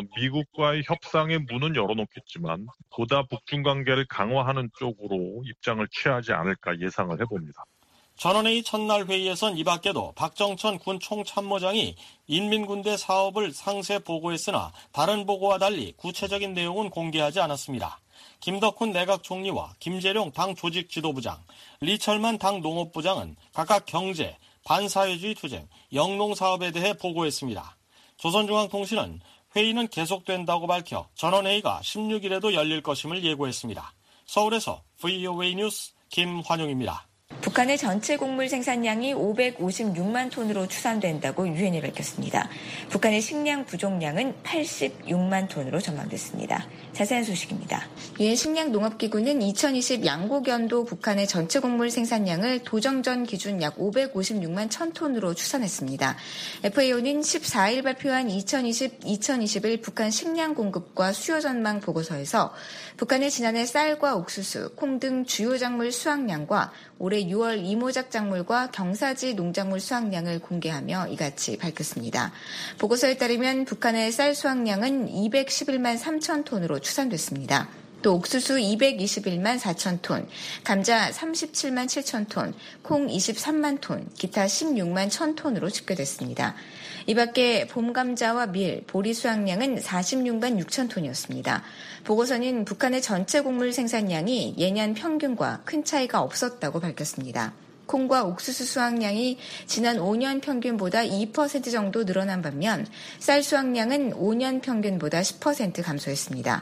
미국과의 협상의 문은 열어놓겠지만 보다 북중 관계를 강화하는 쪽으로 입장을 취하지 않을까 예상을 해봅니다. 전원회의 첫날 회의에선 이 밖에도 박정천 군 총참모장이 인민군대 사업을 상세 보고했으나 다른 보고와 달리 구체적인 내용은 공개하지 않았습니다. 김덕훈 내각 총리와 김재룡 당 조직지도부장, 리철만 당 농업부장은 각각 경제, 반사회주의 투쟁, 영농사업에 대해 보고했습니다. 조선중앙통신은 회의는 계속된다고 밝혀 전원회의가 16일에도 열릴 것임을 예고했습니다. 서울에서 VOA 뉴스 김환용입니다. 북한의 전체 곡물 생산량이 556만 톤으로 추산된다고 유엔이 밝혔습니다. 북한의 식량 부족량은 86만 톤으로 전망됐습니다. 자세한 소식입니다. 유엔 식량농업기구는 2020 양곡연도 북한의 전체 곡물 생산량을 도정전 기준 약 556만 1000톤으로 추산했습니다. FAO는 14일 발표한 2020-2021 북한 식량 공급과 수요 전망 보고서에서 북한의 지난해 쌀과 옥수수, 콩 등 주요 작물 수확량과 올해 6월 이모작 작물과 경사지 농작물 수확량을 공개하며 이같이 밝혔습니다. 보고서에 따르면 북한의 쌀 수확량은 211만 3천 톤으로 추산됐습니다. 또 옥수수 221만 4천 톤, 감자 37만 7천 톤, 콩 23만 톤, 기타 16만 1천 톤으로 집계됐습니다. 이 밖에 봄감자와 밀, 보리 수확량은 46만 6천 톤이었습니다. 보고서는 북한의 전체 곡물 생산량이 예년 평균과 큰 차이가 없었다고 밝혔습니다. 콩과 옥수수 수확량이 지난 5년 평균보다 2% 정도 늘어난 반면 쌀 수확량은 5년 평균보다 10% 감소했습니다.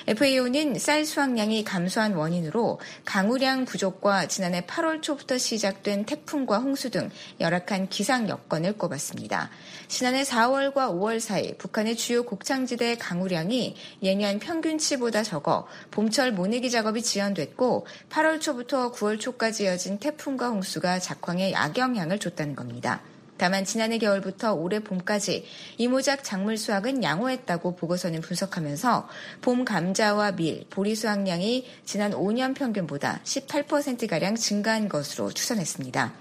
FAO는 쌀 수확량이 감소한 원인으로 강우량 부족과 지난해 8월 초부터 시작된 태풍과 홍수 등 열악한 기상 여건을 꼽았습니다. 지난해 4월과 5월 사이 북한의 주요 곡창지대의 강우량이 예년 평균치보다 적어 봄철 모내기 작업이 지연됐고 8월 초부터 9월 초까지 이어진 태풍과 홍수가 작황에 악영향을 줬다는 겁니다. 다만 지난해 겨울부터 올해 봄까지 이모작 작물 수확은 양호했다고 보고서는 분석하면서 봄 감자와 밀, 보리 수확량이 지난 5년 평균보다 18%가량 증가한 것으로 추산했습니다.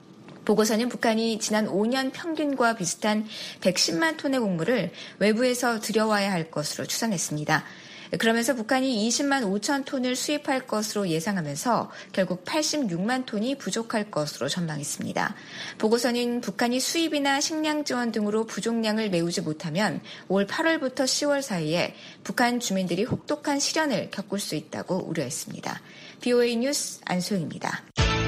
보고서는 북한이 지난 5년 평균과 비슷한 110만 톤의 곡물을 외부에서 들여와야 할 것으로 추산했습니다. 그러면서 북한이 20만 5천 톤을 수입할 것으로 예상하면서 결국 86만 톤이 부족할 것으로 전망했습니다. 보고서는 북한이 수입이나 식량 지원 등으로 부족량을 메우지 못하면 올 8월부터 10월 사이에 북한 주민들이 혹독한 시련을 겪을 수 있다고 우려했습니다. VOA 뉴스 안소영입니다.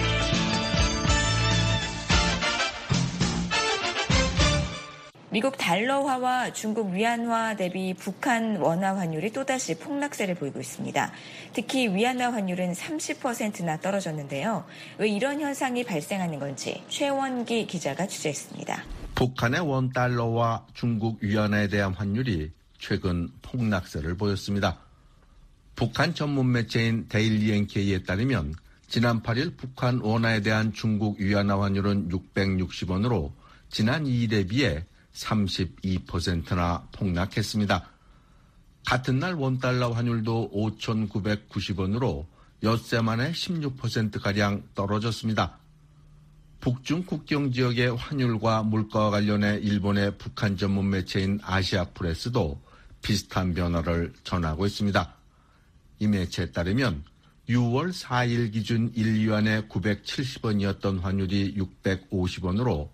미국 달러화와 중국 위안화 대비 북한 원화 환율이 또다시 폭락세를 보이고 있습니다. 특히 위안화 환율은 30%나 떨어졌는데요. 왜 이런 현상이 발생하는 건지 최원기 기자가 취재했습니다. 북한의 원달러와 중국 위안화에 대한 환율이 최근 폭락세를 보였습니다. 북한 전문 매체인 데일리 NK에 따르면 지난 8일 북한 원화에 대한 중국 위안화 환율은 660원으로 지난 2일에 비해 32%나 폭락했습니다. 같은 날 원달러 환율도 5,990원으로 엿새 만에 16%가량 떨어졌습니다. 북중 국경 지역의 환율과 물가와 관련해 일본의 북한 전문 매체인 아시아프레스도 비슷한 변화를 전하고 있습니다. 이 매체에 따르면 6월 4일 기준 1위안에 970원이었던 환율이 650원으로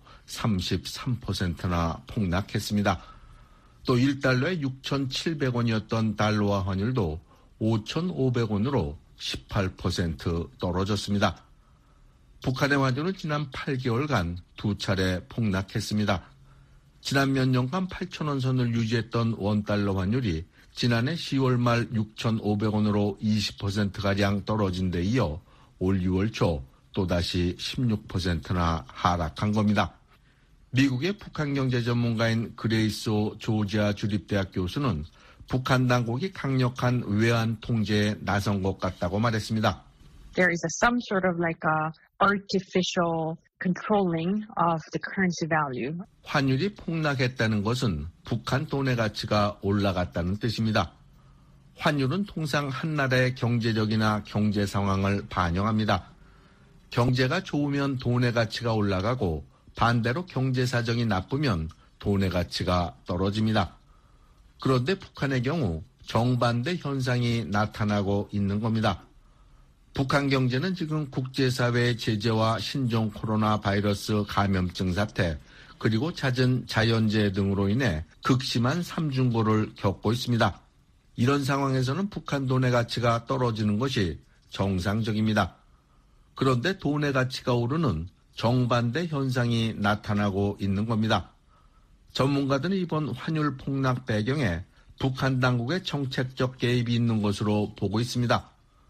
33%나 폭락했습니다. 또 1달러에 6,700원이었던 달러화 환율도 5,500원으로 18% 떨어졌습니다. 북한의 환율은 지난 8개월간 두 차례 폭락했습니다. 지난 몇 년간 8,000원 선을 유지했던 원달러 환율이 지난해 10월 말 6,500원으로 20%가량 떨어진 데 이어 올 6월 초 또다시 16%나 하락한 겁니다. 미국의 북한 경제 전문가인 그레이소 조지아 주립대학 교수는 북한 당국이 강력한 외환 통제에 나선 것 같다고 말했습니다. There is some sort of like a artificial controlling of the currency value. 환율이 폭락했다는 것은 북한 돈의 가치가 올라갔다는 뜻입니다. 환율은 통상 한 나라의 경제력이나 경제 상황을 반영합니다. 경제가 좋으면 돈의 가치가 올라가고 반대로 경제 사정이 나쁘면 돈의 가치가 떨어집니다. 그런데 북한의 경우 정반대 현상이 나타나고 있는 겁니다. 북한 경제는 지금 국제사회의 제재와 신종 코로나 바이러스 감염증 사태, 그리고 잦은 자연재해 등으로 인해 극심한 삼중고를 겪고 있습니다. 이런 상황에서는 북한 돈의 가치가 떨어지는 것이 정상적입니다. 그런데 돈의 가치가 오르는 정반대 현상이 나타나고 있는 겁니다. 전문가들은 이번 환율 폭락 배경에 북한 당국의 정책적 개입이 있는 것으로 보고 있습니다.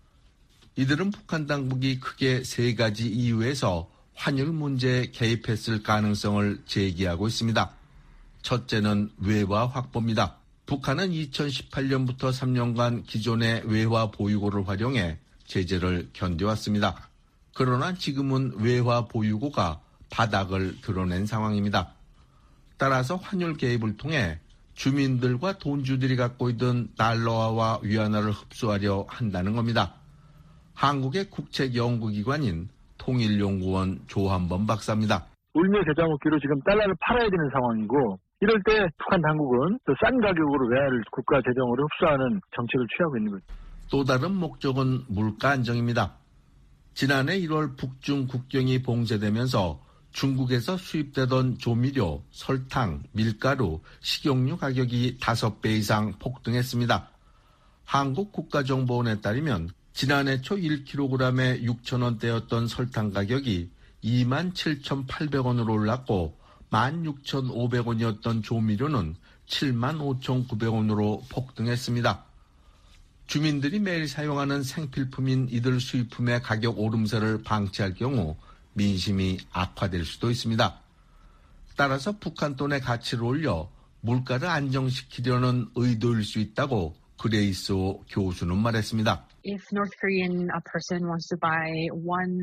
이들은 북한 당국이 크게 세 가지 이유에서 환율 문제에 개입했을 가능성을 제기하고 있습니다. 첫째는 외화 확보입니다. 북한은 2018년부터 3년간 기존의 외화 보유고를 활용해 제재를 견뎌왔습니다. 그러나 지금은 외화 보유고가 바닥을 드러낸 상황입니다. 따라서 환율 개입을 통해 주민들과 돈주들이 갖고 있던 달러화와 위안화를 흡수하려 한다는 겁니다. 한국의 국책연구기관인 통일연구원 조한범 박사입니다. 울며 겨자 먹기로 지금 달러를 팔아야 되는 상황이고, 이럴 때 북한 당국은 또 싼 가격으로 외화를 국가 재정으로 흡수하는 정책을 취하고 있는 거죠. 또 다른 목적은 물가 안정입니다. 지난해 1월 북중 국경이 봉쇄되면서 중국에서 수입되던 조미료, 설탕, 밀가루, 식용유 가격이 5배 이상 폭등했습니다. 한국국가정보원에 따르면 지난해 초 1kg에 6,000원대였던 설탕 가격이 27,800원으로 올랐고 16,500원이었던 조미료는 75,900원으로 폭등했습니다. 주민들이 매일 사용하는 생필품인 이들 수입품의 가격 오름세를 방치할 경우 민심이 악화될 수도 있습니다. 따라서 북한 돈의 가치를 올려 물가를 안정시키려는 의도일 수 있다고 그레이소 교수는 말했습니다. If North Korean person wants to buy 1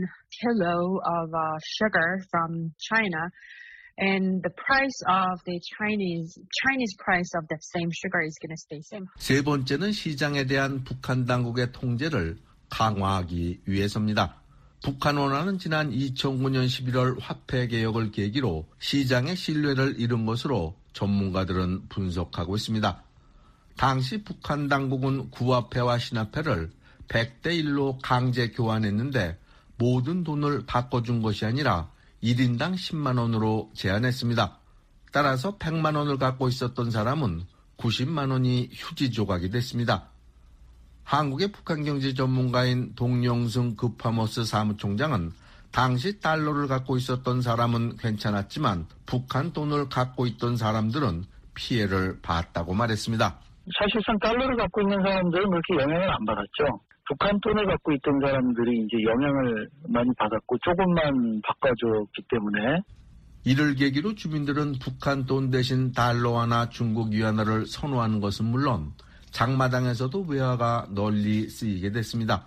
kilo of sugar from China, and the price of the Chinese price of that same sugar is going to stay same. 세 번째는 시장에 대한 북한 당국의 통제를 강화하기 위해서입니다. 북한 원화는 지난 2009년 11월 화폐 개혁을 계기로 시장의 신뢰를 잃은 것으로 전문가들은 분석하고 있습니다. 당시 북한 당국은 구화폐와 신화폐를 100대 1로 강제 교환했는데 모든 돈을 바꿔준 것이 아니라 1인당 10만 원으로 제한했습니다. 따라서 100만 원을 갖고 있었던 사람은 90만 원이 휴지 조각이 됐습니다. 한국의 북한 경제 전문가인 동영승 급파머스 사무총장은 당시 달러를 갖고 있었던 사람은 괜찮았지만 북한 돈을 갖고 있던 사람들은 피해를 봤다고 말했습니다. 사실상 달러를 갖고 있는 사람들은 그렇게 영향을 안 받았죠. 북한 돈을 갖고 있던 사람들이 이제 영향을 많이 받았고 조금만 바꿔줬기 때문에. 이를 계기로 주민들은 북한 돈 대신 달러화나 중국 위안화를 선호하는 것은 물론 장마당에서도 외화가 널리 쓰이게 됐습니다.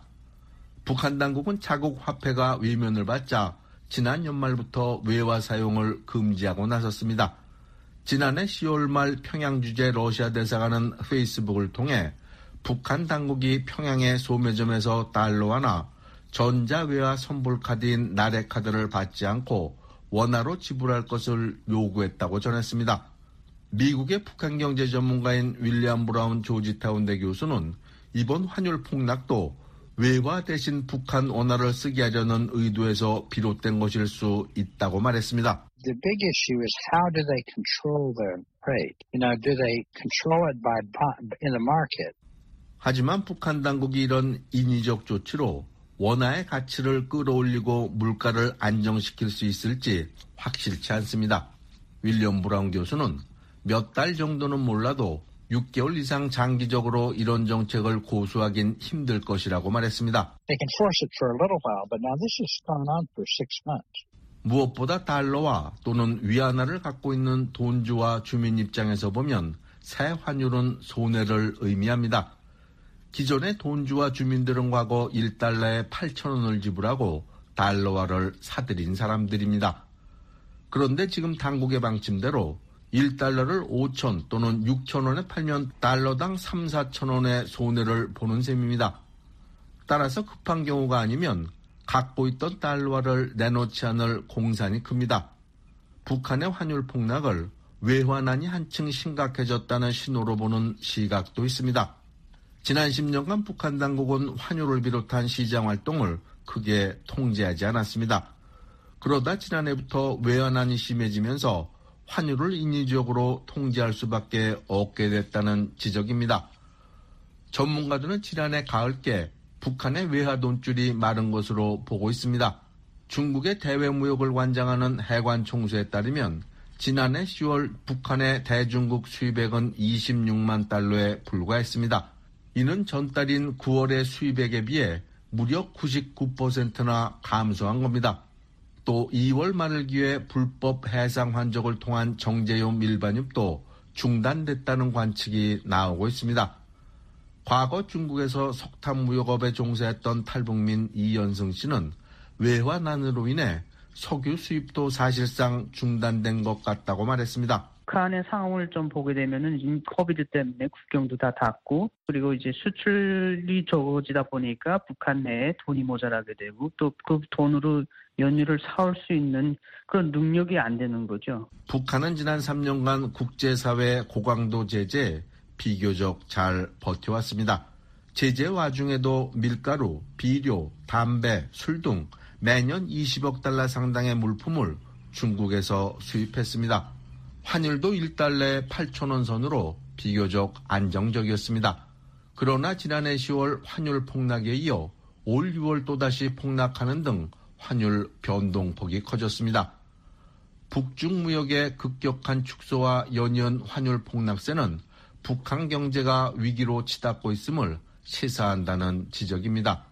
북한 당국은 자국 화폐가 외면을 받자 지난 연말부터 외화 사용을 금지하고 나섰습니다. 지난해 10월 말 평양 주재 러시아 대사관은 페이스북을 통해 북한 당국이 평양의 소매점에서 달러화나 전자외화 선불카드인 나래카드를 받지 않고 원화로 지불할 것을 요구했다고 전했습니다. 미국의 북한 경제 전문가인 윌리엄 브라운 조지타운대 교수는 이번 환율 폭락도 외화 대신 북한 원화를 쓰게 하려는 의도에서 비롯된 것일 수 있다고 말했습니다. The big issue is how do they control their rate? Do they control it in the market? 하지만 북한 당국이 이런 인위적 조치로 원화의 가치를 끌어올리고 물가를 안정시킬 수 있을지 확실치 않습니다. 윌리엄 브라운 교수는 몇 달 정도는 몰라도 6개월 이상 장기적으로 이런 정책을 고수하긴 힘들 것이라고 말했습니다. They can force it for a little while, but now this has gone on for 6 months. 무엇보다 달러화 또는 위안화를 갖고 있는 돈주와 주민 입장에서 보면 새 환율은 손해를 의미합니다. 기존의 돈주와 주민들은 과거 1달러에 8,000원을 지불하고 달러화를 사들인 사람들입니다. 그런데 지금 당국의 방침대로 1달러를 5,000 또는 6,000원에 팔면 달러당 3, 4,000원의 손해를 보는 셈입니다. 따라서 급한 경우가 아니면 갖고 있던 달러화를 내놓지 않을 공산이 큽니다. 북한의 환율 폭락을 외환난이 한층 심각해졌다는 신호로 보는 시각도 있습니다. 지난 10년간 북한 당국은 환율을 비롯한 시장 활동을 크게 통제하지 않았습니다. 그러다 지난해부터 외환난이 심해지면서 환율을 인위적으로 통제할 수밖에 없게 됐다는 지적입니다. 전문가들은 지난해 가을께 북한의 외화 돈줄이 마른 것으로 보고 있습니다. 중국의 대외무역을 관장하는 해관총수에 따르면 지난해 10월 북한의 대중국 수입액은 26만 달러에 불과했습니다. 이는 전달인 9월의 수입액에 비해 무려 99%나 감소한 겁니다. 또 2월 말기에 불법 해상 환적을 통한 정제용 밀반입도 중단됐다는 관측이 나오고 있습니다. 과거 중국에서 석탄 무역업에 종사했던 탈북민 이연승 씨는 외환난으로 인해 석유 수입도 사실상 중단된 것 같다고 말했습니다. 북한의 상황을 좀 보게 되면은 코비드 때문에 국경도 다 닫고 그리고 이제 수출이 적어지다 보니까 북한 내에 돈이 모자라게 되고 또 그 돈으로 연유를 사올 수 있는 그런 능력이 안 되는 거죠. 북한은 지난 3년간 국제사회 고강도 제재에 비교적 잘 버텨왔습니다. 제재 와중에도 밀가루, 비료, 담배, 술 등 매년 20억 달러 상당의 물품을 중국에서 수입했습니다. 환율도 1달러에 8,000원 선으로 비교적 안정적이었습니다. 그러나 지난해 10월 환율 폭락에 이어 올 6월 또다시 폭락하는 등 환율 변동폭이 커졌습니다. 북중 무역의 급격한 축소와 연이은 환율 폭락세는 북한 경제가 위기로 치닫고 있음을 시사한다는 지적입니다.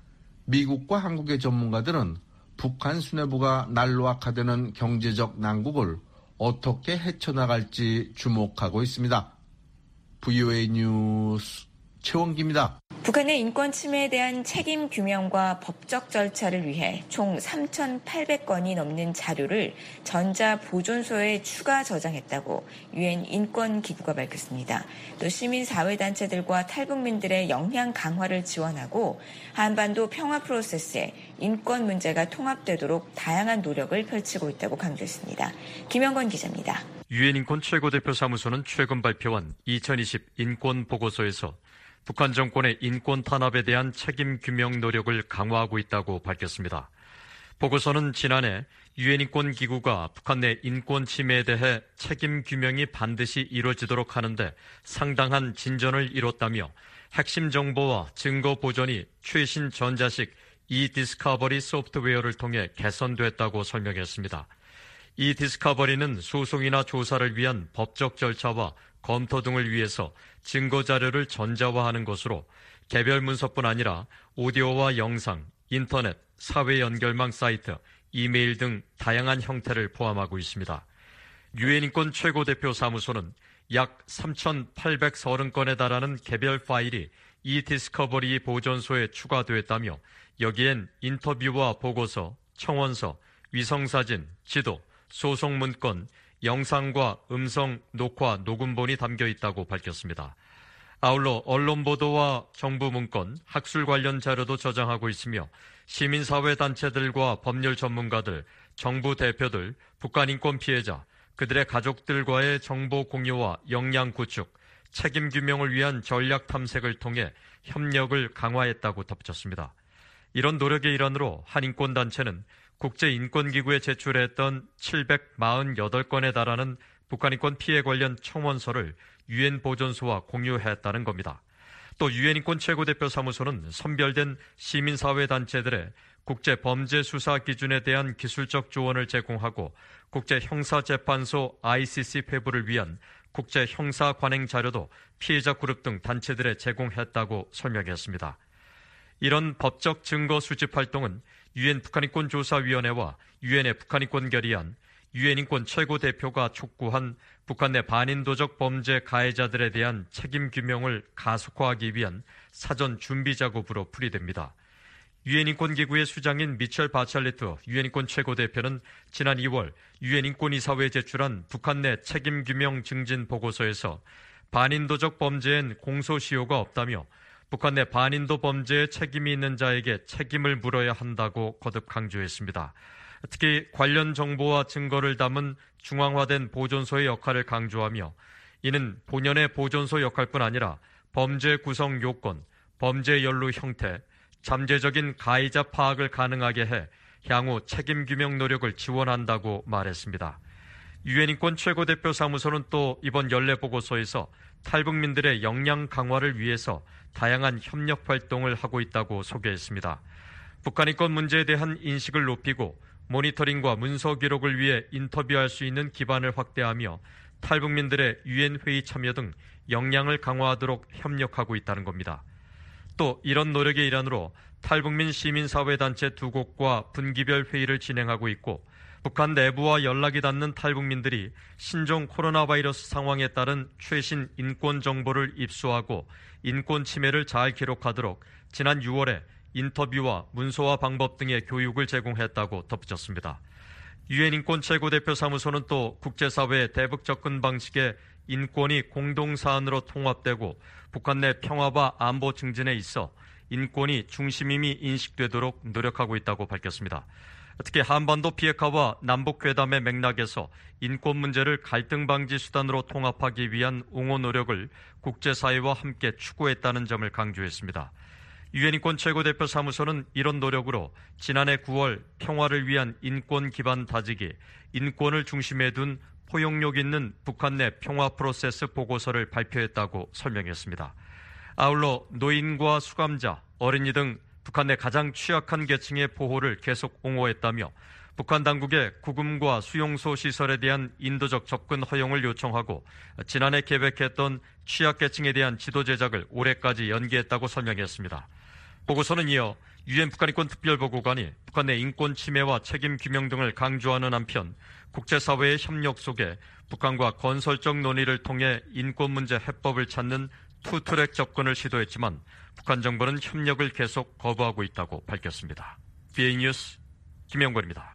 미국과 한국의 전문가들은 북한 수뇌부가 날로 악화되는 경제적 난국을 어떻게 헤쳐나갈지 주목하고 있습니다. VOA 뉴스 최원기입니다. 북한의 인권 침해에 대한 책임 규명과 법적 절차를 위해 총 3,800건이 넘는 자료를 전자보존소에 추가 저장했다고 유엔 인권기구가 밝혔습니다. 또 시민사회단체들과 탈북민들의 역량 강화를 지원하고 한반도 평화 프로세스에 인권 문제가 통합되도록 다양한 노력을 펼치고 있다고 강조했습니다. 김영건 기자입니다. 유엔 인권 최고대표 사무소는 최근 발표한 2020 인권 보고서에서 북한 정권의 인권 탄압에 대한 책임 규명 노력을 강화하고 있다고 밝혔습니다. 보고서는 지난해 유엔 인권 기구가 북한 내 인권 침해에 대해 책임 규명이 반드시 이루어지도록 하는데 상당한 진전을 이뤘다며 핵심 정보와 증거 보존이 최신 전자식 이디스커버리 소프트웨어를 통해 개선됐다고 설명했습니다. 이디스커버리는 소송이나 조사를 위한 법적 절차와 검토 등을 위해서 증거 자료를 전자화하는 것으로 개별 문서뿐 아니라 오디오와 영상, 인터넷, 사회 연결망 사이트, 이메일 등 다양한 형태를 포함하고 있습니다. 유엔 인권 최고대표 사무소는 약 3,830건에 달하는 개별 파일이 이디스커버리 보존소에 추가됐다며 여기엔 인터뷰와 보고서, 청원서, 위성사진, 지도, 소송 문건, 영상과 음성, 녹화, 녹음본이 담겨 있다고 밝혔습니다. 아울러 언론 보도와 정부 문건, 학술 관련 자료도 저장하고 있으며 시민사회 단체들과 법률 전문가들, 정부 대표들, 북한 인권 피해자, 그들의 가족들과의 정보 공유와 역량 구축, 책임 규명을 위한 전략 탐색을 통해 협력을 강화했다고 덧붙였습니다. 이런 노력의 일환으로 한 인권단체는 국제인권기구에 제출했던 748건에 달하는 북한 인권 피해 관련 청원서를 유엔 보존소와 공유했다는 겁니다. 또 유엔 인권 최고대표 사무소는 선별된 시민사회 단체들의 국제범죄수사 기준에 대한 기술적 조언을 제공하고 국제형사재판소 ICC 회부를 위한 국제 형사 관행 자료도 피해자 그룹 등 단체들에 제공했다고 설명했습니다. 이런 법적 증거 수집 활동은 유엔 북한인권조사위원회와 유엔의 북한인권 결의안, 유엔 인권 최고 대표가 촉구한 북한 내 반인도적 범죄 가해자들에 대한 책임 규명을 가속화하기 위한 사전 준비 작업으로 풀이됩니다. 유엔 인권기구의 수장인 미첼 바찰레트 유엔 인권 최고 대표는 지난 2월 유엔 인권이사회에 제출한 북한 내 책임 규명 증진 보고서에서 반인도적 범죄엔 공소시효가 없다며 북한 내 반인도 범죄에 책임이 있는 자에게 책임을 물어야 한다고 거듭 강조했습니다. 특히 관련 정보와 증거를 담은 중앙화된 보존소의 역할을 강조하며 이는 본연의 보존소 역할뿐 아니라 범죄 구성 요건, 범죄 연루 형태, 잠재적인 가해자 파악을 가능하게 해 향후 책임 규명 노력을 지원한다고 말했습니다. 유엔 인권 최고대표 사무소는 또 이번 연례 보고서에서 탈북민들의 역량 강화를 위해서 다양한 협력 활동을 하고 있다고 소개했습니다. 북한 인권 문제에 대한 인식을 높이고 모니터링과 문서 기록을 위해 인터뷰할 수 있는 기반을 확대하며 탈북민들의 유엔 회의 참여 등 역량을 강화하도록 협력하고 있다는 겁니다. 또 이런 노력의 일환으로 탈북민 시민사회단체 2곳과 분기별 회의를 진행하고 있고 북한 내부와 연락이 닿는 탈북민들이 신종 코로나 바이러스 상황에 따른 최신 인권 정보를 입수하고 인권 침해를 잘 기록하도록 지난 6월에 인터뷰와 문서화 방법 등의 교육을 제공했다고 덧붙였습니다. 유엔 인권 최고대표 사무소는 또 국제사회의 대북 접근 방식에 인권이 공동사안으로 통합되고 북한 내 평화와 안보 증진에 있어 인권이 중심임이 인식되도록 노력하고 있다고 밝혔습니다. 특히 한반도 비핵화와 남북회담의 맥락에서 인권 문제를 갈등 방지 수단으로 통합하기 위한 옹호 노력을 국제사회와 함께 추구했다는 점을 강조했습니다. 유엔 인권 최고대표 사무소는 이런 노력으로 지난해 9월 평화를 위한 인권 기반 다지기, 인권을 중심에 둔 포용력 있는 북한 내 평화 프로세스 보고서를 발표했다고 설명했습니다. 아울러 노인과 수감자, 어린이 등 북한 내 가장 취약한 계층의 보호를 계속 옹호했다며 북한 당국에 구금과 수용소 시설에 대한 인도적 접근 허용을 요청하고 지난해 계획했던 취약계층에 대한 지도 제작을 올해까지 연기했다고 설명했습니다. 보고서는 이어 유엔 북한인권 특별보고관이 북한 내 인권 침해와 책임 규명 등을 강조하는 한편 국제사회의 협력 속에 북한과 건설적 논의를 통해 인권 문제 해법을 찾는 투트랙 접근을 시도했지만 북한 정부는 협력을 계속 거부하고 있다고 밝혔습니다. BA 뉴스 김영권입니다.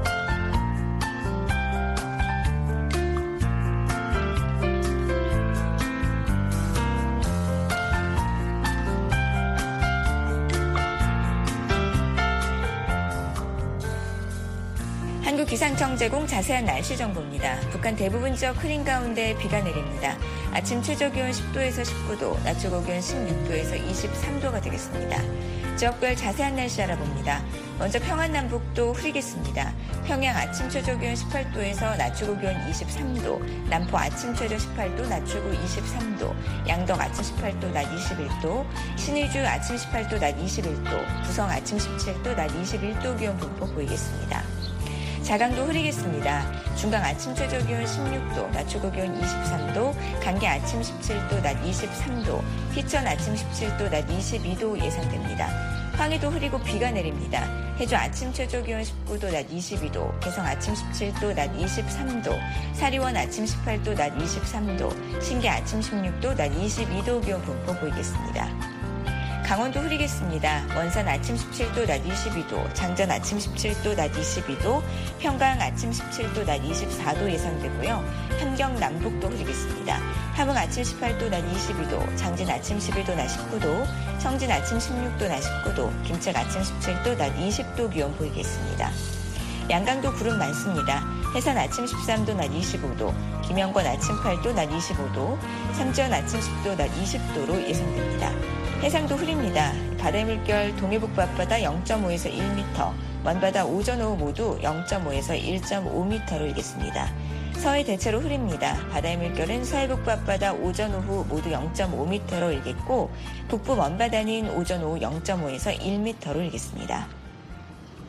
한국기상청 제공 자세한 날씨 정보입니다. 북한 대부분 지역 흐린 가운데 비가 내립니다. 아침 최저기온 10도에서 19도, 낮 최고기온 16도에서 23도가 되겠습니다. 지역별 자세한 날씨 알아봅니다. 먼저 평안 남북도 흐리겠습니다. 평양 아침 최저기온 18도에서 낮 최고기온 23도, 남포 아침 최저 18도, 낮 최고 23도, 양덕 아침 18도, 낮 21도, 신의주 아침 18도, 낮 21도, 부성 아침 17도, 낮 21도 기온 분포 보이겠습니다. 자강도 흐리겠습니다. 중강 아침 최저기온 16도, 낮 최고기온 23도, 간계 아침 17도, 낮 23도, 희천 아침 17도, 낮 22도 예상됩니다. 황해도 흐리고 비가 내립니다. 해주 아침 최저기온 19도, 낮 22도, 개성 아침 17도, 낮 23도, 사리원 아침 18도, 낮 23도, 신계 아침 16도, 낮 22도 기온 분포 보이겠습니다. 강원도 흐리겠습니다. 원산 아침 17도, 낮 22도, 장전 아침 17도, 낮 22도, 평강 아침 17도, 낮 24도 예상되고요. 함경 남북도 흐리겠습니다. 함흥 아침 18도, 낮 22도, 장진 아침 11도, 낮 19도, 청진 아침 16도, 낮 19도, 김책 아침 17도, 낮 20도 기온 보이겠습니다. 양강도 구름 많습니다. 해산 아침 13도, 낮 25도, 김영권 아침 8도, 낮 25도, 삼전 아침 10도, 낮 20도로 예상됩니다. 해상도 흐립니다. 바다의 물결 동해북부 앞바다 0.5에서 1m, 먼바다 오전 오후 모두 0.5에서 1.5m로 일겠습니다. 서해 대체로 흐립니다. 바다의 물결은 서해북부 앞바다 오전 오후 모두 0.5m로 일겠고 북부 먼바다는 오전 오후 0.5에서 1m로 일겠습니다.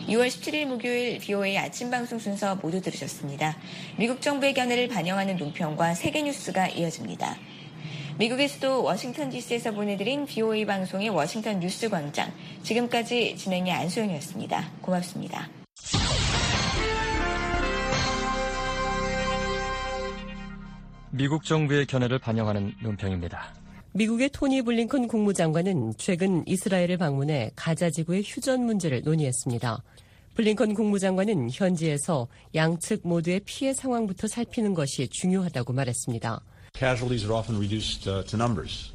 6월 17일 목요일 VOA 아침 방송 순서 모두 들으셨습니다. 미국 정부의 견해를 반영하는 논평과 세계 뉴스가 이어집니다. 미국의 수도 워싱턴 DC에서 보내드린 VOA 방송의 워싱턴 뉴스 광장. 지금까지 진행의 안소영이었습니다. 고맙습니다. 미국 정부의 견해를 반영하는 논평입니다. 미국의 토니 블링컨 국무장관은 최근 이스라엘을 방문해 가자 지구의 휴전 문제를 논의했습니다. 블링컨 국무장관은 현지에서 양측 모두의 피해 상황부터 살피는 것이 중요하다고 말했습니다. Casualties are often reduced to numbers,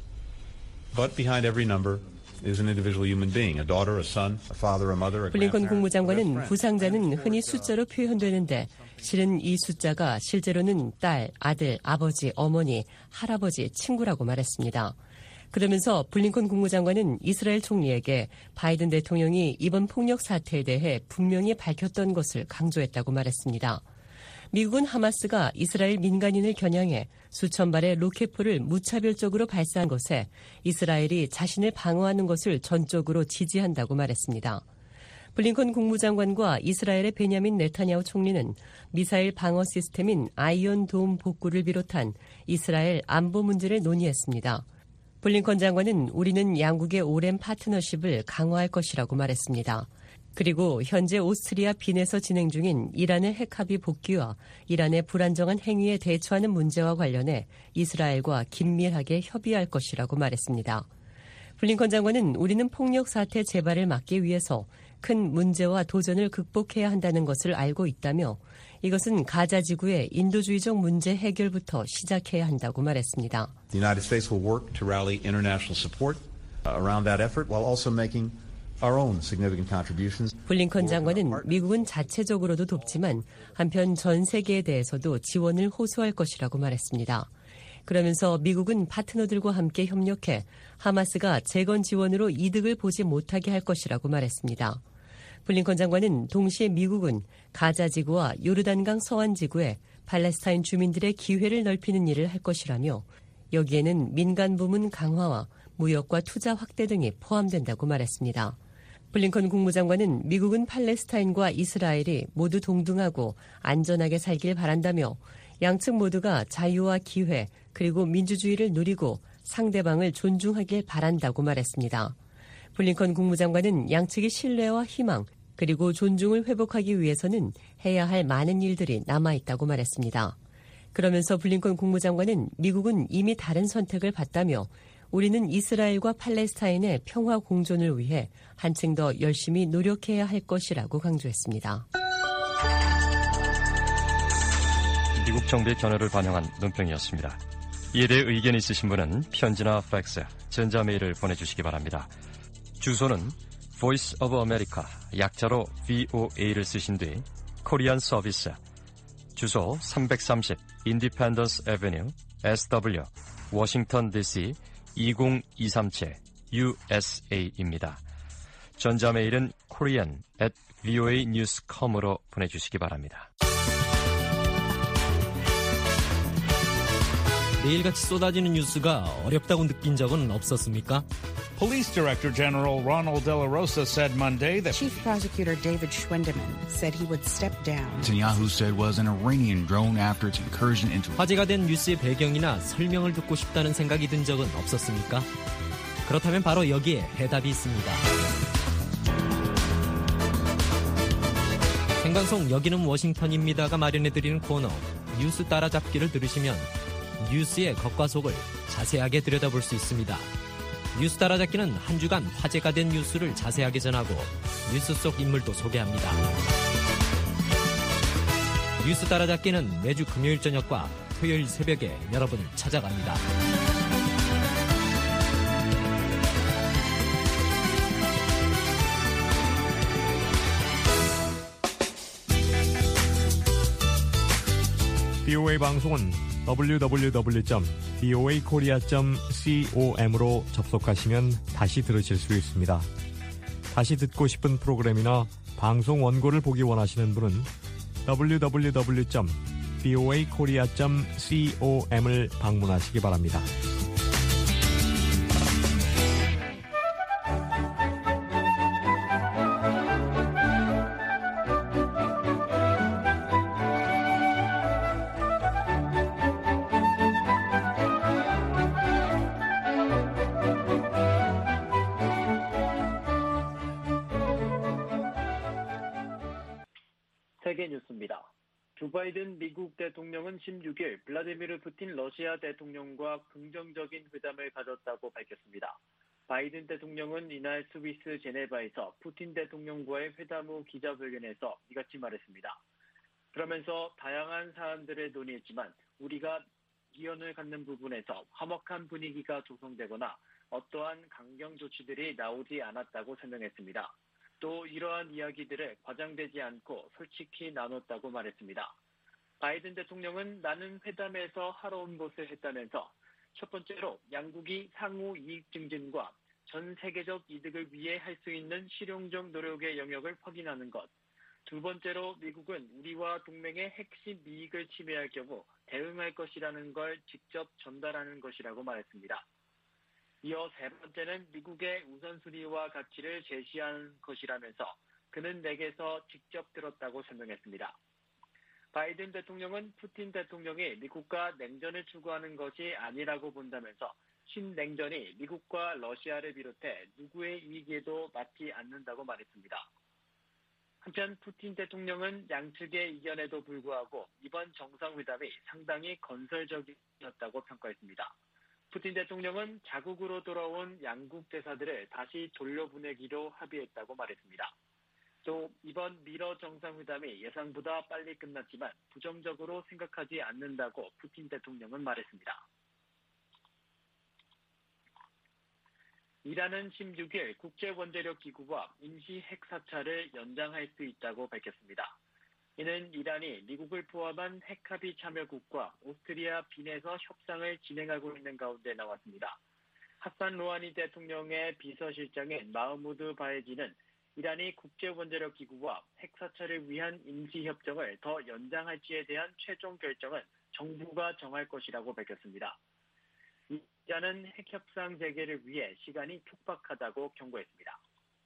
but behind every number is an individual human being, a daughter, a son, a father, a mother, a 블링컨 grandparent. 국무장관은 부상자는 흔히 숫자로 표현되는데 실은 이 숫자가 실제로는 딸, 아들, 아버지, 어머니, 할아버지, 친구라고 말했습니다. 그러면서 블링컨 국무장관은 이스라엘 총리에게 바이든 대통령이 이번 폭력 사태에 대해 분명히 밝혔던 것을 강조했다고 말했습니다. 미국은 하마스가 이스라엘 민간인을 겨냥해 수천 발의 로켓포를 무차별적으로 발사한 것에 이스라엘이 자신을 방어하는 것을 전적으로 지지한다고 말했습니다. 블링컨 국무장관과 이스라엘의 베냐민 네타냐후 총리는 미사일 방어 시스템인 아이언돔 복구를 비롯한 이스라엘 안보 문제를 논의했습니다. 블링컨 장관은 우리는 양국의 오랜 파트너십을 강화할 것이라고 말했습니다. 그리고 현재 오스트리아 빈에서 진행 중인 이란의 핵합의 복귀와 이란의 불안정한 행위에 대처하는 문제와 관련해 이스라엘과 긴밀하게 협의할 것이라고 말했습니다. 블링컨 장관은 우리는 폭력 사태 재발을 막기 위해서 큰 문제와 도전을 극복해야 한다는 것을 알고 있다며 이것은 가자 지구의 인도주의적 문제 해결부터 시작해야 한다고 말했습니다. The United States will work to rally international support around that effort while also making our own significant contributions. 블링컨 장관은 미국은 자체적으로도 돕지만 한편 전 세계에 대해서도 지원을 호소할 것이라고 말했습니다. 그러면서 미국은 파트너들과 함께 협력해 하마스가 재건 지원으로 이득을 보지 못하게 할 것이라고 말했습니다. 블링컨 장관은 동시에 미국은 가자 지구와 요르단강 서안 지구에 팔레스타인 주민들의 기회를 넓히는 일을 할 것이라며 여기에는 민간 부문 강화와 무역과 투자 확대 등이 포함된다고 말했습니다. 블링컨 국무장관은 미국은 팔레스타인과 이스라엘이 모두 동등하고 안전하게 살길 바란다며 양측 모두가 자유와 기회 그리고 민주주의를 누리고 상대방을 존중하길 바란다고 말했습니다. 블링컨 국무장관은 양측의 신뢰와 희망 그리고 존중을 회복하기 위해서는 해야 할 많은 일들이 남아있다고 말했습니다. 그러면서 블링컨 국무장관은 미국은 이미 다른 선택을 봤다며 우리는 이스라엘과 팔레스타인의 평화 공존을 위해 한층 더 열심히 노력해야 할 것이라고 강조했습니다. 미국 정부의 견해를 반영한 논평이었습니다. 이에 대해 의견이 있으신 분은 편지나 팩스, 전자메일을 보내주시기 바랍니다. 주소는 Voice of America, 약자로 VOA를 쓰신 뒤 코리안 서비스, 주소 330 Independence Avenue, SW, 워싱턴 DC 20237 USA입니다. 전자메일은 korean@voanews.com으로 보내주시기 바랍니다. 매일같이 쏟아지는 뉴스가 어렵다고 느낀 적은 없었습니까? Police Director General Ronald De La Rosa said Monday that Chief Prosecutor David Schwendeman said he would step down. Netanyahu said was an Iranian drone after its incursion into. 화제가 된 뉴스의 배경이나 설명을 듣고 싶다는 생각이 든 적은 없었습니까? 그렇다면 바로 여기에 해답이 있습니다. 생방송 여기는 워싱턴입니다가 마련해드리는 코너 뉴스 따라잡기를 들으시면 뉴스의 겉과 속을 자세하게 들여다볼 수 있습니다. 뉴스 따라잡기는 한 주간 화제가 된 뉴스를 자세하게 전하고 뉴스 속 인물도 소개합니다. 뉴스 따라잡기는 매주 금요일 저녁과 토요일 새벽에 여러분을 찾아갑니다. VOA 방송은 www.voakorea.com으로 접속하시면 다시 들으실 수 있습니다. 다시 듣고 싶은 프로그램이나 방송 원고를 보기 원하시는 분은 www.voakorea.com을 방문하시기 바랍니다. 세계뉴스입니다. 조 바이든 미국 대통령은 16일 블라디미르 푸틴 러시아 대통령과 긍정적인 회담을 가졌다고 밝혔습니다. 바이든 대통령은 이날 스위스 제네바에서 푸틴 대통령과의 회담 후 기자회견에서 이같이 말했습니다. 그러면서 다양한 사안들을 논의했지만 우리가 이견을 갖는 부분에서 화목한 분위기가 조성되거나 어떠한 강경 조치들이 나오지 않았다고 설명했습니다. 또 이러한 이야기들을 과장되지 않고 솔직히 나눴다고 말했습니다. 바이든 대통령은 나는 회담에서 하러 온 것을 했다면서 첫 번째로 양국이 상호 이익 증진과 전 세계적 이득을 위해 할 수 있는 실용적 노력의 영역을 확인하는 것. 두 번째로 미국은 우리와 동맹의 핵심 이익을 침해할 경우 대응할 것이라는 걸 직접 전달하는 것이라고 말했습니다. 이어 세 번째는 미국의 우선순위와 가치를 제시하는 것이라면서 그는 내게서 직접 들었다고 설명했습니다. 바이든 대통령은 푸틴 대통령이 미국과 냉전을 추구하는 것이 아니라고 본다면서 신냉전이 미국과 러시아를 비롯해 누구의 이익에도 맞지 않는다고 말했습니다. 한편 푸틴 대통령은 양측의 이견에도 불구하고 이번 정상회담이 상당히 건설적이었다고 평가했습니다. 푸틴 대통령은 자국으로 돌아온 양국 대사들을 다시 돌려보내기로 합의했다고 말했습니다. 또 이번 미러 정상회담이 예상보다 빨리 끝났지만 부정적으로 생각하지 않는다고 푸틴 대통령은 말했습니다. 이란은 16일 국제원자력기구와 임시 핵사찰을 연장할 수 있다고 밝혔습니다. 이는 이란이 미국을 포함한 핵합의 참여국과 오스트리아 빈에서 협상을 진행하고 있는 가운데 나왔습니다. 하산 로하니 대통령의 비서실장인 마흐무드 바헤지는 이란이 국제원자력기구와 핵사찰을 위한 임시협정을 더 연장할지에 대한 최종 결정은 정부가 정할 것이라고 밝혔습니다. 이란은 핵협상 재개를 위해 시간이 촉박하다고 경고했습니다.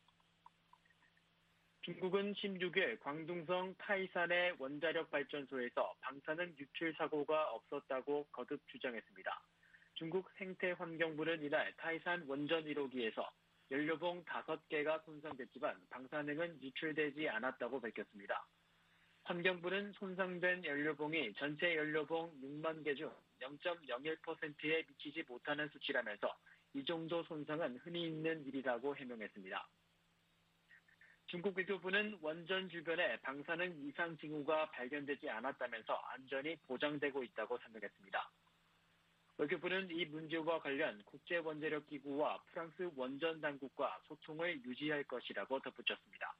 중국은 16일 광둥성 타이산의 원자력 발전소에서 방사능 유출 사고가 없었다고 거듭 주장했습니다. 중국 생태환경부는 이날 타이산 원전 1호기에서 연료봉 5개가 손상됐지만 방사능은 유출되지 않았다고 밝혔습니다. 환경부는 손상된 연료봉이 전체 연료봉 6만 개 중 0.01%에 미치지 못하는 수치라면서 이 정도 손상은 흔히 있는 일이라고 해명했습니다. 중국 외교부는 원전 주변에 방사능 이상 징후가 발견되지 않았다면서 안전이 보장되고 있다고 설명했습니다. 외교부는 이 문제와 관련 국제원자력기구와 프랑스 원전 당국과 소통을 유지할 것이라고 덧붙였습니다.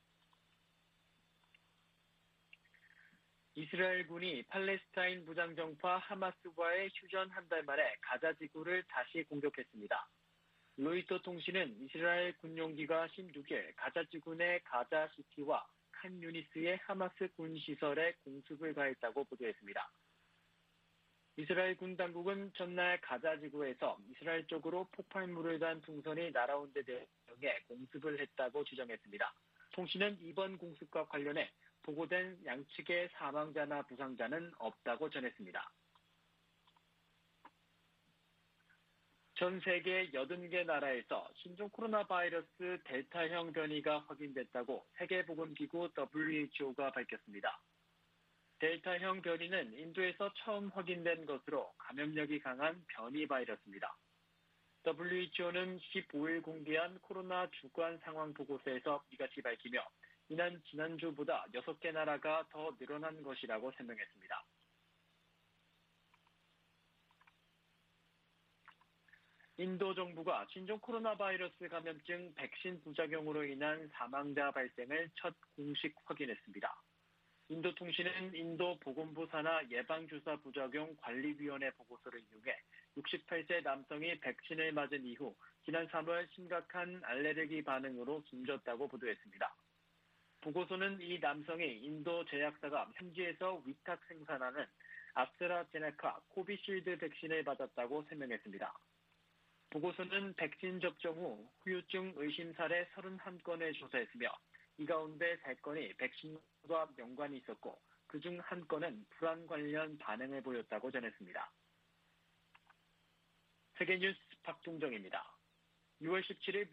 이스라엘군이 팔레스타인 무장정파 하마스와의 휴전 한 달 만에 가자 지구를 다시 공격했습니다. 로이터 통신은 이스라엘 군용기가 16일 가자 지구 내 가자시티와 칸 유니스의 하마스 군시설에 공습을 가했다고 보도했습니다. 이스라엘 군 당국은 전날 가자 지구에서 이스라엘 쪽으로 폭발물을 단 풍선이 날아온 데 대응해 공습을 했다고 주장했습니다. 통신은 이번 공습과 관련해 보고된 양측의 사망자나 부상자는 없다고 전했습니다. 전 세계 80개 나라에서 신종 코로나 바이러스 델타형 변이가 확인됐다고 세계보건기구 WHO가 밝혔습니다. 델타형 변이는 인도에서 처음 확인된 것으로 감염력이 강한 변이 바이러스입니다. WHO는 15일 공개한 코로나 주간 상황 보고서에서 이같이 밝히며 이는 지난주보다 6개 나라가 더 늘어난 것이라고 설명했습니다. 인도 정부가 신종 코로나 바이러스 감염증 백신 부작용으로 인한 사망자 발생을 첫 공식 확인했습니다. 인도 통신은 인도 보건부 산하 예방주사 부작용 관리위원회 보고서를 이용해 68세 남성이 백신을 맞은 이후 지난 3월 심각한 알레르기 반응으로 숨졌다고 보도했습니다. 보고서는 이 남성이 인도 제약사가 현지에서 위탁 생산하는 아스트라제네카 코비실드 백신을 받았다고 설명했습니다. 보고서는 백신 접종 후 후유증 의심 사례 31건을 조사했으며 이 가운데 3건이 백신과 연관이 있었고 그중 1건은 불안 관련 반응을 보였다고 전했습니다. 세계뉴스 박동정입니다. 6월 17일